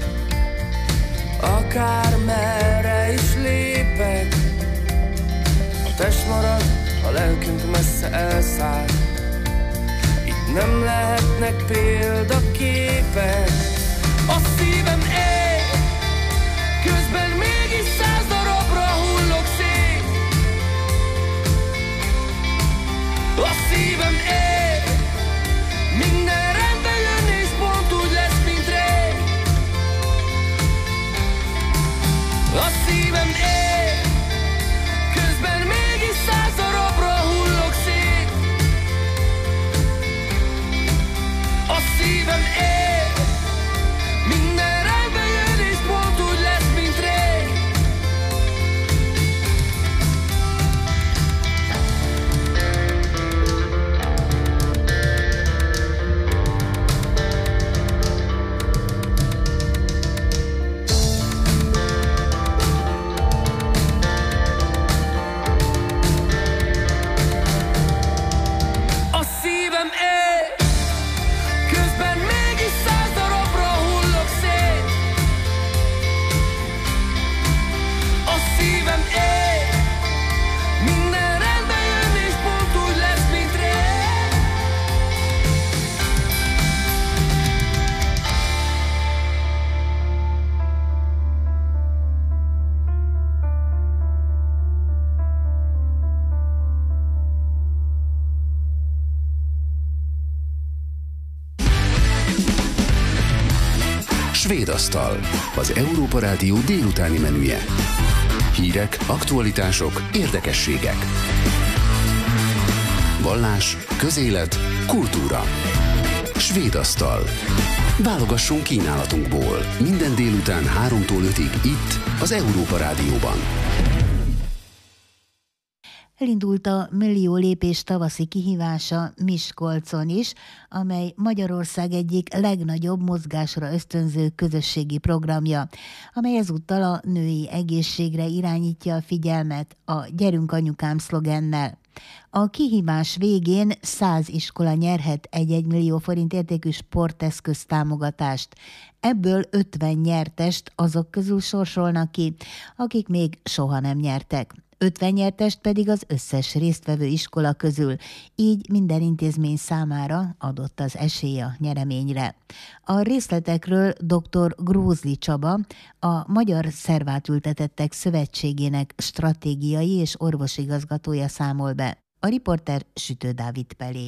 akár merre is lépek, a test marad, a lelkünk messze elszáll, itt nem lehetnek példaképek. A szívem él, közben mégis 100 darabra hullok szét. A szívem él, minden rendben jön és pont úgy lesz, mint rég. A szívem él, közben mégis 100 darabra hullok szét. A szívem él, minden rendben jön és pont úgy lesz, mint rég. A szívem él, közben mégis 100 darabra hullok szét. A szívem él, minden rendben jön és pont úgy lesz, mint rég. Svédasztal, az Európa Rádió délutáni menüje. Hírek, aktualitások, érdekességek. Vallás, közélet, kultúra. Svédasztal. Válogassunk kínálatunkból. Minden délután 3-tól 5-ig itt, az Európa Rádióban. Elindult a Millió lépés tavaszi kihívása Miskolcon is, amely Magyarország egyik legnagyobb mozgásra ösztönző közösségi programja, amely ezúttal a női egészségre irányítja a figyelmet a Gyerünk anyukám szlogennel. A kihívás végén 100 iskola nyerhet 1 millió forint értékű sporteszköz támogatást. Ebből 50 nyertest azok közül sorsolnak ki, akik még soha nem nyertek. 50 nyertest pedig az összes résztvevő iskola közül, így minden intézmény számára adott az esély a nyereményre. A részletekről dr. Grózli Csaba, a Magyar Szervátültetettek Szövetségének stratégiai és orvosigazgatója számol be. A riporter Sütő Dávid Pelé.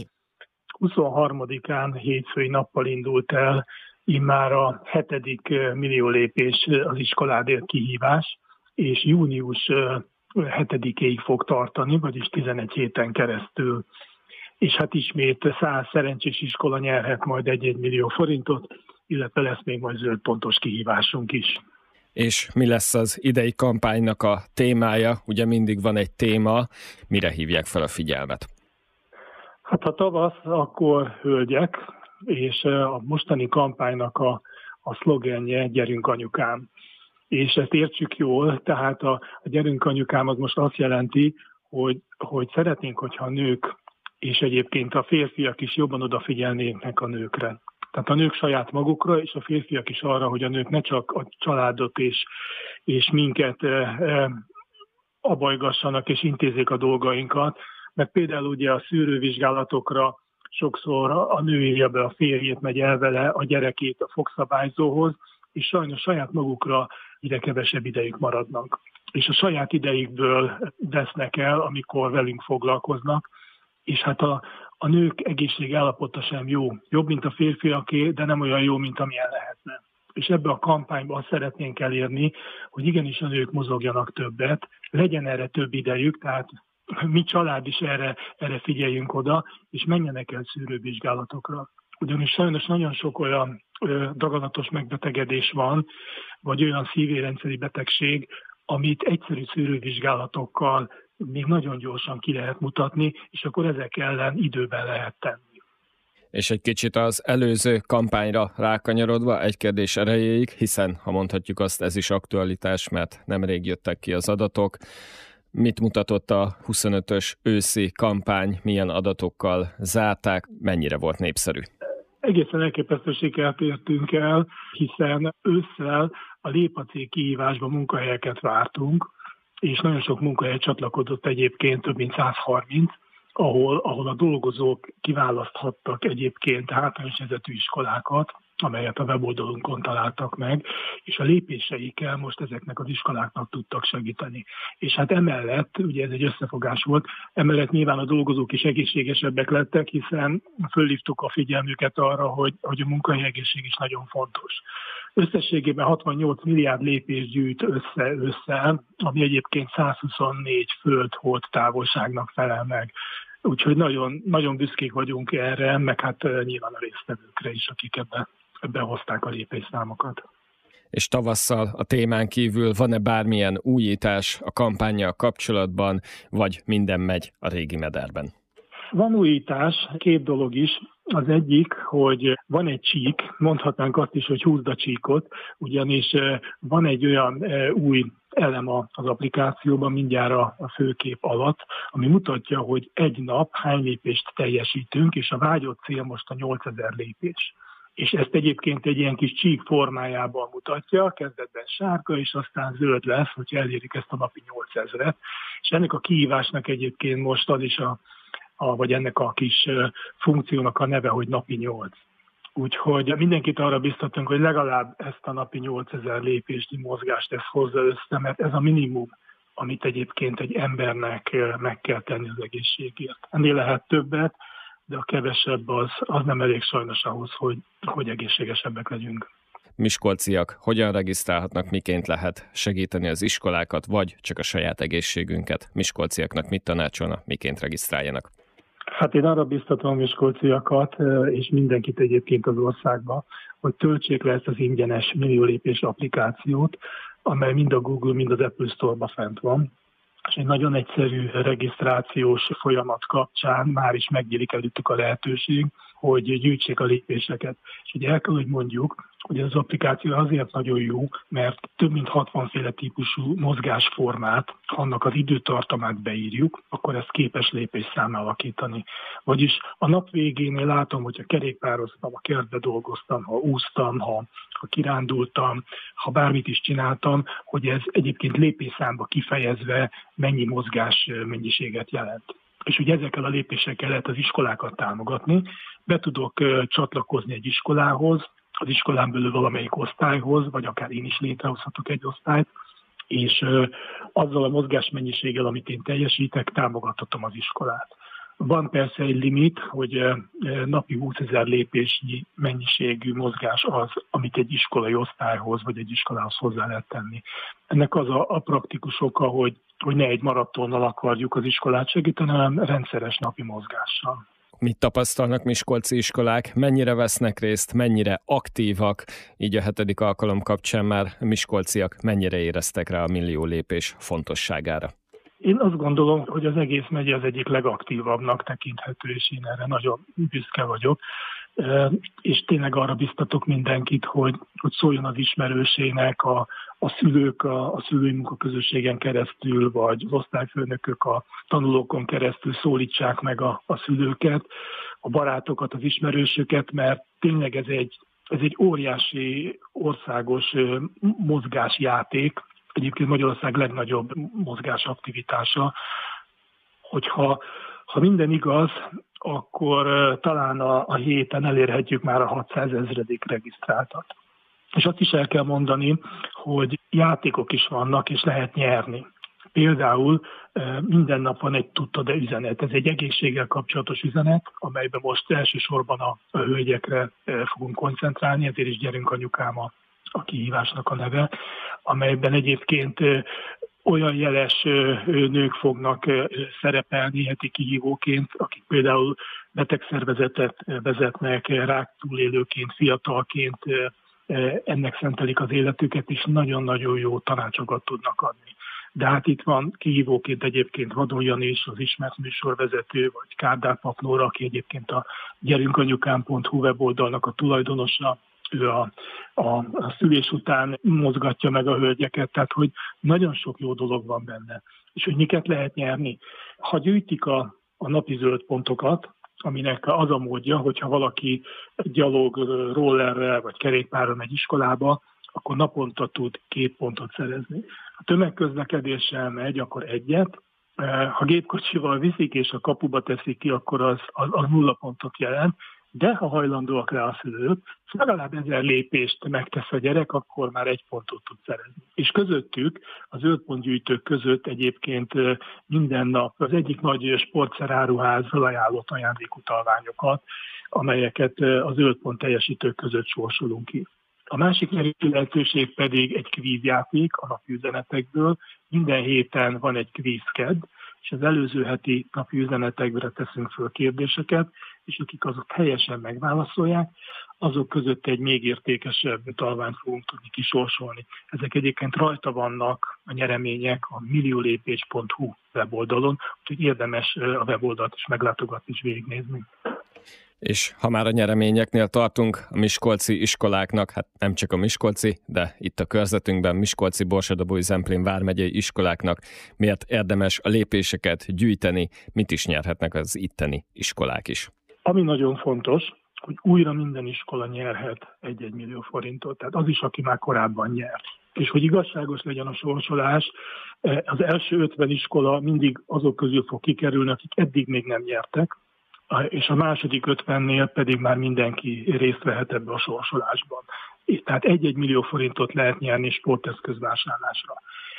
23-án hétfői nappal indult el immár a 7. millió lépés az iskoládért kihívás, és június 7-ig fog tartani, vagyis 11 héten keresztül. És hát ismét 100 szerencsés iskola nyerhet majd 1 millió forintot, illetve lesz még majd zöldpontos kihívásunk is. És mi lesz az idei kampánynak a témája? Ugye mindig van egy téma, mire hívják fel a figyelmet? Hát ha tavasz, akkor hölgyek, és a mostani kampánynak a szlogenje Gyerünk anyukám. És ezt értsük jól, tehát a Gyerünk anyukám az most azt jelenti, hogy szeretnénk, hogyha a nők és egyébként a férfiak is jobban odafigyelnének a nőkre. Tehát a nők saját magukra, és a férfiak is arra, hogy a nők ne csak a családot és minket abajgassanak és intézzék a dolgainkat, mert például ugye a szűrővizsgálatokra sokszor a nő írja be a férjét, megy el vele a gyerekét a fogszabályzóhoz, és sajnos saját magukra ide kevesebb idejük maradnak. És a saját idejükből vesznek el, amikor velünk foglalkoznak, és hát a nők egészség állapota sem jó. Jobb, mint a férfiaké, de nem olyan jó, mint amilyen lehetne. És ebbe a kampányban azt szeretnénk elérni, hogy igenis a nők mozogjanak többet, legyen erre több idejük, tehát mi család is erre figyeljünk oda, és menjenek el szűrővizsgálatokra. Ugyanis sajnos nagyon sok olyan daganatos megbetegedés van, vagy olyan szívérendszeri betegség, amit egyszerű szűrővizsgálatokkal még nagyon gyorsan ki lehet mutatni, és akkor ezek ellen időben lehet tenni. És egy kicsit az előző kampányra rákanyarodva, egy kérdés erejéig, hiszen, ha mondhatjuk azt, ez is aktualitás, mert nemrég jöttek ki az adatok. Mit mutatott a 25-ös őszi kampány, milyen adatokkal zárták, mennyire volt népszerű? Egészen elképesztő sikert értünk el, hiszen ősszel a Lépa-cég kihívásban munkahelyeket vártunk, és nagyon sok munkahely csatlakozott egyébként, több mint 130, ahol a dolgozók kiválaszthattak egyébként hátrányos helyzetű iskolákat, amelyet a weboldalunkon találtak meg, és a lépéseikkel most ezeknek az iskoláknak tudtak segíteni. És hát emellett, ugye ez egy összefogás volt, emellett nyilván a dolgozók is egészségesebbek lettek, hiszen fölhívtuk a figyelmüket arra, hogy a munkahelyi egészség is nagyon fontos. Összességében 68 milliárd lépést gyűjt össze, ami egyébként 124 föld-hold távolságnak felel meg. Úgyhogy nagyon, nagyon büszkék vagyunk erre, meg hát nyilván a résztvevőkre is, akik ebbe hozták a lépésszámokat. És tavasszal a témán kívül van-e bármilyen újítás a kampánnyal kapcsolatban, vagy minden megy a régi mederben? Van újítás, két dolog is. Az egyik, hogy van egy csík, mondhatnánk azt is, hogy húzd a csíkot, ugyanis van egy olyan új elem az applikációban, mindjárt a főkép alatt, ami mutatja, hogy egy nap hány lépést teljesítünk, és a vágyott cél most a 8000 lépés. És ezt egyébként egy ilyen kis csík formájában mutatja, kezdetben sárga, és aztán zöld lesz, hogyha elérik ezt a napi 8000-et. És ennek a kihívásnak egyébként most az is vagy ennek a kis funkciónak a neve, hogy napi 8. Úgyhogy mindenkit arra biztatunk, hogy legalább ezt a napi 8000 lépésnyi mozgást ezt hozza össze, mert ez a minimum, amit egyébként egy embernek meg kell tenni az egészségért. Ennél lehet többet, de a kevesebb az nem elég sajnos ahhoz, hogy egészségesebbek legyünk. Miskolciak hogyan regisztrálhatnak, miként lehet segíteni az iskolákat, vagy csak a saját egészségünket? Miskolciaknak mit tanácsolna, miként regisztráljanak? Hát én arra biztatom a miskolciakat, és mindenkit egyébként az országban, hogy töltsék le ezt az ingyenes milliólépés applikációt, amely mind a Google, mind az Apple Store-ban fent van. És egy nagyon egyszerű regisztrációs folyamat kapcsán már is megnyílik előttük a lehetőség, hogy gyűjtsék a lépéseket. És ugye el kell, hogy mondjuk, hogy az applikáció azért nagyon jó, mert több mint 60 féle típusú mozgásformát, ha annak az időtartamát beírjuk, akkor ezt képes lépésszámmá alakítani. Vagyis a nap végénél látom, hogyha kerékpároztam, ha kertbe dolgoztam, ha úsztam, ha kirándultam, ha bármit is csináltam, hogy ez egyébként lépésszámba kifejezve mennyi mozgás mennyiséget jelent. És ugye ezekkel a lépésekkel lehet az iskolákat támogatni. Be tudok csatlakozni egy iskolához, az iskolán belül valamelyik osztályhoz, vagy akár én is létrehozhatok egy osztályt, és azzal a mozgásmennyiséggel, amit én teljesítek, támogathatom az iskolát. Van persze egy limit, hogy napi 20 000 lépésnyi mennyiségű mozgás az, amit egy iskolai osztályhoz vagy egy iskolához hozzá lehet tenni. Ennek az a praktikus oka, hogy ne egy maratonnal akarjuk az iskolát segíteni, hanem rendszeres napi mozgással. Mit tapasztalnak miskolci iskolák, mennyire vesznek részt, mennyire aktívak, így a 7. alkalom kapcsán már miskolciak mennyire éreztek rá a millió lépés fontosságára? Én azt gondolom, hogy az egész megye az egyik legaktívabbnak tekinthető, és én erre nagyon büszke vagyok. És tényleg arra biztatok mindenkit, hogy szóljon az ismerősének, a szülők a szülői munkaközösségen keresztül, vagy az osztályfőnökök a tanulókon keresztül szólítsák meg a szülőket, a barátokat, az ismerősöket, mert tényleg ez egy óriási országos mozgásjáték, egyébként Magyarország legnagyobb mozgásaktivitása, hogyha minden igaz, akkor talán a héten elérhetjük már a 600 000. regisztráltat. És azt is el kell mondani, hogy játékok is vannak, és lehet nyerni. Például minden nap van egy tudta de üzenet. Ez egy egészséggel kapcsolatos üzenet, amelyben most elsősorban a hölgyekre fogunk koncentrálni, ezért is Gyerünk anyukám a kihívásnak a neve, amelyben egyébként olyan jeles nők fognak szerepelni heti kihívóként, akik például betegszervezetet vezetnek, rák túlélőként, fiatalként, ennek szentelik az életüket, és nagyon-nagyon jó tanácsokat tudnak adni. de hát itt van kihívóként egyébként Vadon Jani is, az ismert műsorvezető, vagy Kádár Paplóra, aki egyébként a gyerünkanyukám.hu weboldalnak a tulajdonosa, ő a szülés után mozgatja meg a hölgyeket, tehát hogy nagyon sok jó dolog van benne. És hogy miket lehet nyerni. Ha gyűjtik a napi zöld pontokat, aminek az a módja, hogyha valaki gyalog, rollerrel vagy kerékpárral megy iskolába, akkor naponta tud 2 pontot szerezni. Ha tömegközlekedéssel megy, akkor 1, ha gépkocsival viszik és a kapuba teszik ki, akkor az 0 pontot jelent, de ha hajlandóak rá a szülők, legalább 1000 lépést megtesz a gyerek, akkor már 1 pontot tud szerezni. És közöttük, az zöldpontgyűjtők között egyébként minden nap az egyik nagy sportszeráruház felajánlott ajándékutalványokat, amelyeket a zöldpont teljesítők között sorsolunk ki. A másik lehetőség pedig egy kvízjáték a napi üzenetekből. Minden héten van egy kvízked, és az előző heti napi üzenetekre teszünk föl kérdéseket, és akik azok helyesen megválaszolják, azok között egy még értékesebb utalványt fogunk tudni kisorsolni. Ezek egyébként rajta vannak a nyeremények a milliolépés.hu weboldalon, úgyhogy érdemes a weboldalt is meglátogatni és végignézni. És ha már a nyereményeknél tartunk, a miskolci iskoláknak, hát nem csak a miskolci, de itt a körzetünkben miskolci, Borsod-Abaúj-Zemplén vármegyei iskoláknak miért érdemes a lépéseket gyűjteni, mit is nyerhetnek az itteni iskolák is? Ami nagyon fontos, hogy újra minden iskola nyerhet 1-1 millió forintot, tehát az is, aki már korábban nyert. És hogy igazságos legyen a sorsolás, az első 50 iskola mindig azok közül fog kikerülni, akik eddig még nem nyertek, és a második 50-nél pedig már mindenki részt vehet ebbe a sorsolásban. Tehát 1-1 millió forintot lehet nyerni sporteszközvásárlásra.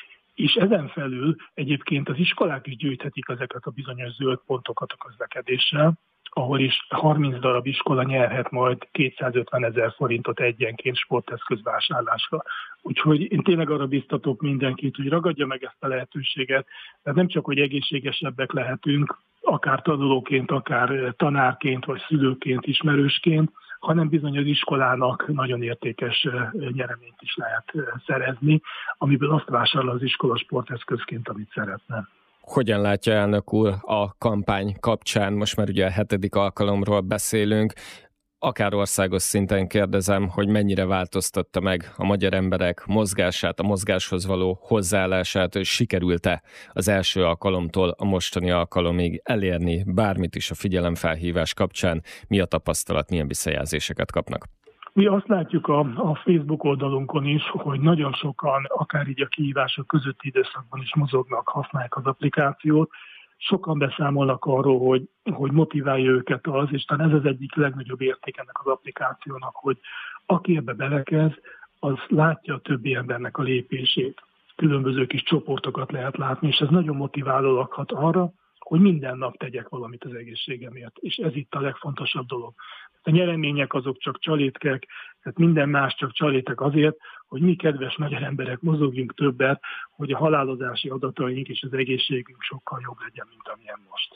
És ezen felül egyébként az iskolák is gyűjthetik ezeket a bizonyos zöld pontokat a közlekedéssel, ahol is 30 darab iskola nyerhet majd 250 000 forintot egyenként sporteszközvásárlásra. Úgyhogy én tényleg arra biztatok mindenkit, hogy ragadja meg ezt a lehetőséget, mert nem csak, hogy egészségesebbek lehetünk, akár tanulóként, akár tanárként, vagy szülőként, ismerősként, hanem bizony az iskolának nagyon értékes nyereményt is lehet szerezni, amiből azt vásárol az iskola sporteszközként, amit szeretne. Hogyan látja elnök úr a kampány kapcsán, most már ugye a 7. alkalomról beszélünk, akár országos szinten kérdezem, hogy mennyire változtatta meg a magyar emberek mozgását, a mozgáshoz való hozzáállását, és sikerült-e az első alkalomtól a mostani alkalomig elérni bármit is a figyelemfelhívás kapcsán, mi a tapasztalat, milyen visszajelzéseket kapnak? Mi azt látjuk a Facebook oldalunkon is, hogy nagyon sokan, akár így a kihívások közötti időszakban is mozognak, használják az applikációt. Sokan beszámolnak arról, hogy motiválja őket az, és talán ez az egyik legnagyobb érték ennek az applikációnak, hogy aki ebbe belekez, az látja a többi embernek a lépését. Különböző kis csoportokat lehet látni, és ez nagyon motiváló lakhat arra, hogy minden nap tegyek valamit az egészségemért. És ez itt a legfontosabb dolog. A nyeremények azok csak csalétkek, tehát minden más csak csalétek azért, hogy mi kedves magyar emberek mozogjunk többet, hogy a halálozási adataink és az egészségünk sokkal jobb legyen, mint amilyen most.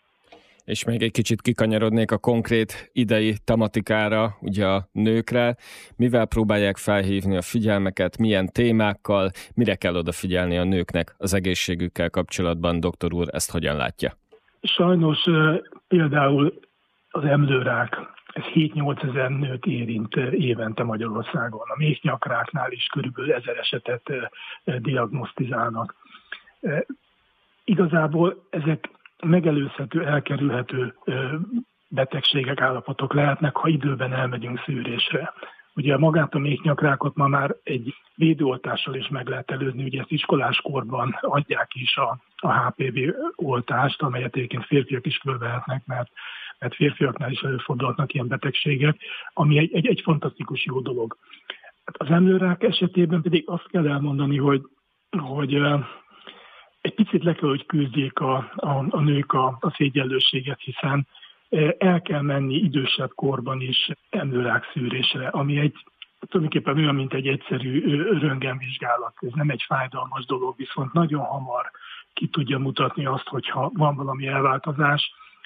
És még egy kicsit kikanyarodnék a konkrét idei tematikára, ugye a nőkre. Mivel próbálják felhívni a figyelmeket, milyen témákkal, mire kell odafigyelni a nőknek az egészségükkel kapcsolatban, doktor úr, ezt hogyan látja? Sajnos például az emlőrák, ez 7-8 ezer nőt érint évente Magyarországon. A méhnyakráknál is körülbelül 1000 esetet diagnosztizálnak. Igazából ezek megelőzhető, elkerülhető betegségek, állapotok lehetnek, ha időben elmegyünk szűrésre. Ugye magát a méhnyakrákot ma már egy védőoltással is meg lehet előzni, ugye ezt iskoláskorban adják is a HPV oltást, amelyet egyébként férfiak is fölvehetnek, mert férfiaknál is előfordulhatnak ilyen betegségek, ami egy fantasztikus jó dolog. Az emlőrák esetében pedig azt kell elmondani, hogy egy picit le kell, hogy küzdjék a nők a szégyenlőséget, hiszen el kell menni idősebb korban is emlőrák szűrésre, ami tulajdonképpen olyan, mint egy egyszerű röntgenvizsgálat. Ez nem egy fájdalmas dolog, viszont nagyon hamar ki tudja mutatni azt, hogyha van valami elváltozás,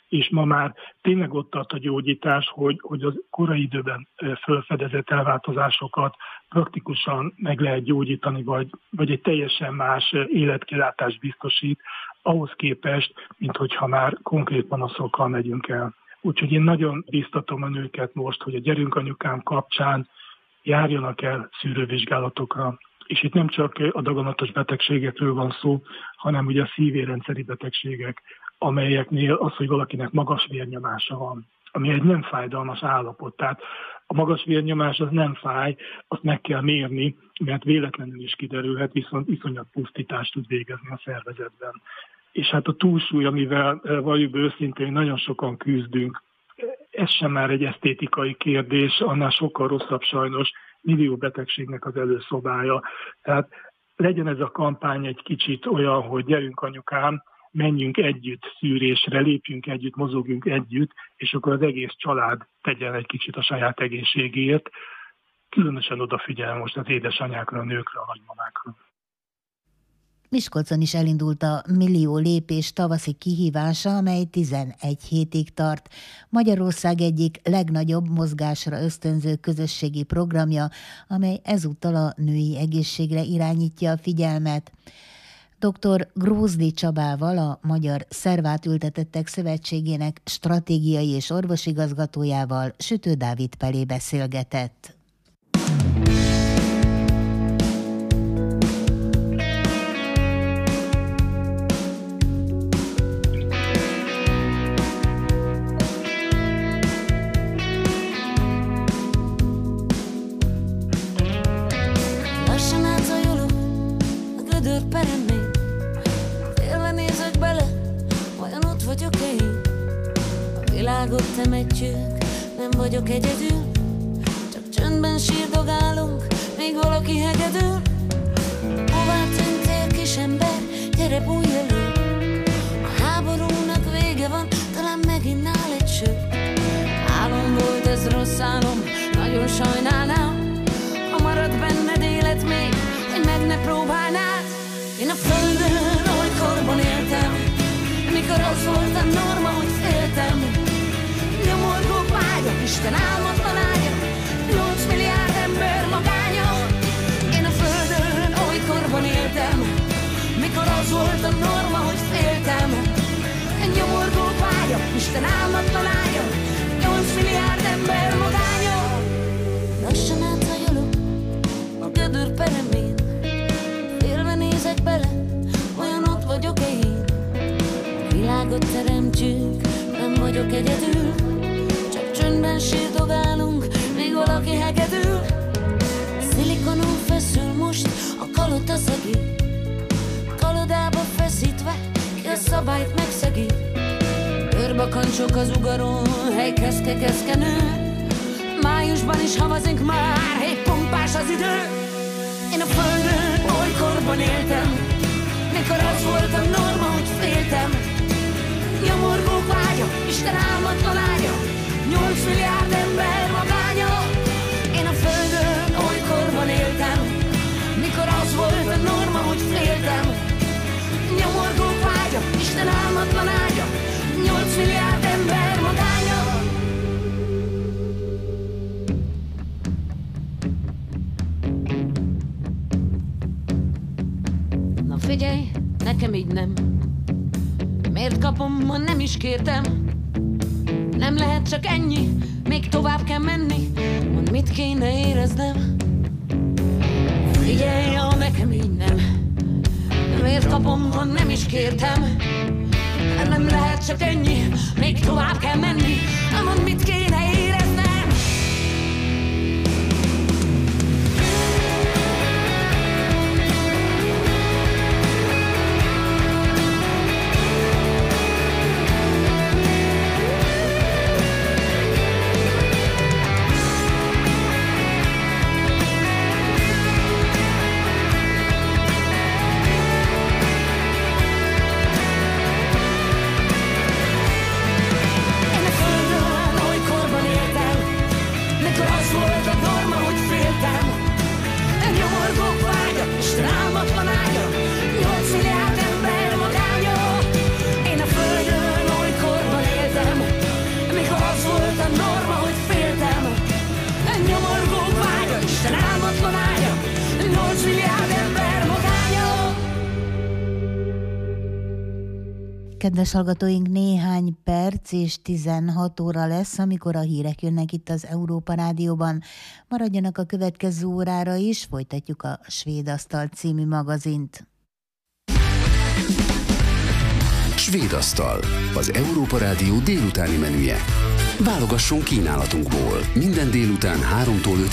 és ma már tényleg ott tart a gyógyítás, hogy az korai időben felfedezett elváltozásokat praktikusan meg lehet gyógyítani, vagy egy teljesen más életkilátást biztosít, ahhoz képest, mint hogyha már konkrét panaszokkal megyünk el. Úgyhogy én nagyon biztatom a nőket most, hogy a Gyerünk Anyukám kapcsán járjanak el szűrővizsgálatokra. És itt nem csak a daganatos betegségekről van szó, hanem ugye a szívérendszeri betegségek, amelyeknél az, hogy valakinek magas vérnyomása van, ami egy nem fájdalmas állapot. Tehát a magas vérnyomás az nem fáj, azt meg kell mérni, mert véletlenül is kiderülhet, viszont iszonyat pusztítást tud végezni a szervezetben. És hát a túlsúly, amivel valljuk be őszintén, nagyon sokan küzdünk, ez sem már egy esztétikai kérdés, annál sokkal rosszabb sajnos, millió betegségnek az előszobája. Tehát legyen ez a kampány egy kicsit olyan, hogy gyerünk anyukám, menjünk együtt szűrésre, lépjünk együtt, mozogjunk együtt, és akkor az egész család tegyen egy kicsit a saját egészségért. Különösen odafigyel most az édesanyákra, a nőkre, a nagymamákra. Miskolcon is elindult a Millió lépés tavaszi kihívása, amely 11 hétig tart. Magyarország egyik legnagyobb mozgásra ösztönző közösségi programja, amely ezúttal a női egészségre irányítja a figyelmet. Dr. Grózdi Csabával, a Magyar Szervátültetettek Szövetségének stratégiai és orvosigazgatójával Sütő Dávid Pelé beszélgetett. Temetjük, nem vagyok egyedül, csak csöndben sírdogálunk, még valaki hegedül. Hová tűntél, kisember, gyere bújj elő. A háborúnak vége van, talán megint nál egy ső. Álom volt ez, rossz álom, nagyon sajnálnám, ha marad benned élet még, hogy meg ne próbálnád. Én a földön olykorban éltem, mikor az volt a norma, hogy féltem. Nyomorgó vágyok, Isten álmatlan ágya, 8 milliárd ember magánya. Én a földön olykorban éltem, mikor az volt a norma, hogy féltem. Nyomorgó vágyok, Isten álmatlan ágya, 8 milliárd ember magánya. Lassan áthajolok a gödör peremén, félve nézek bele, olyan ott vagyok én. Világot teremtjük, nem vagyok egyedül, csak csöndben sírdogálunk, még valaki hegedül. Szilikonon feszül most a kalota szegi, kalodába feszítve, ki a szabályt megszegi. Körbakancsok az ugaron, helyhez kekeszkenő, májusban is havazink már, hé pompás az idő. Én a földön olykorban éltem, mikor az volt a norma, hogy féltem. Nyomorgó vágya, Isten álmatlan ágya, 8 milliárd ember magánya. Én a földön olykorban éltem, mikor az volt a norma, hogy féltem. Nyomorgó vágya, Isten álmatlan ágya, 8 milliárd ember magánya. Na figyelj, nekem így nem. Miért kapom, ha nem is kértem? Nem lehet csak ennyi, még tovább kell menni. Mondd, mit kéne éreznem? Figyelj, ha nekem így nem. Miért kapom, ha nem is kértem? Nem lehet csak ennyi, még tovább kell menni. Mondd, mit kéne éreznem? Én a kedves hallgatóink, néhány perc és 16 óra lesz, amikor a hírek jönnek itt az Európa Rádióban. Maradjanak a következő órára is, folytatjuk a Svéd Asztal című magazint. Svéd Asztal, az Európa Rádió délutáni menüje. Válogasson kínálatunkból. Minden délután 3-tól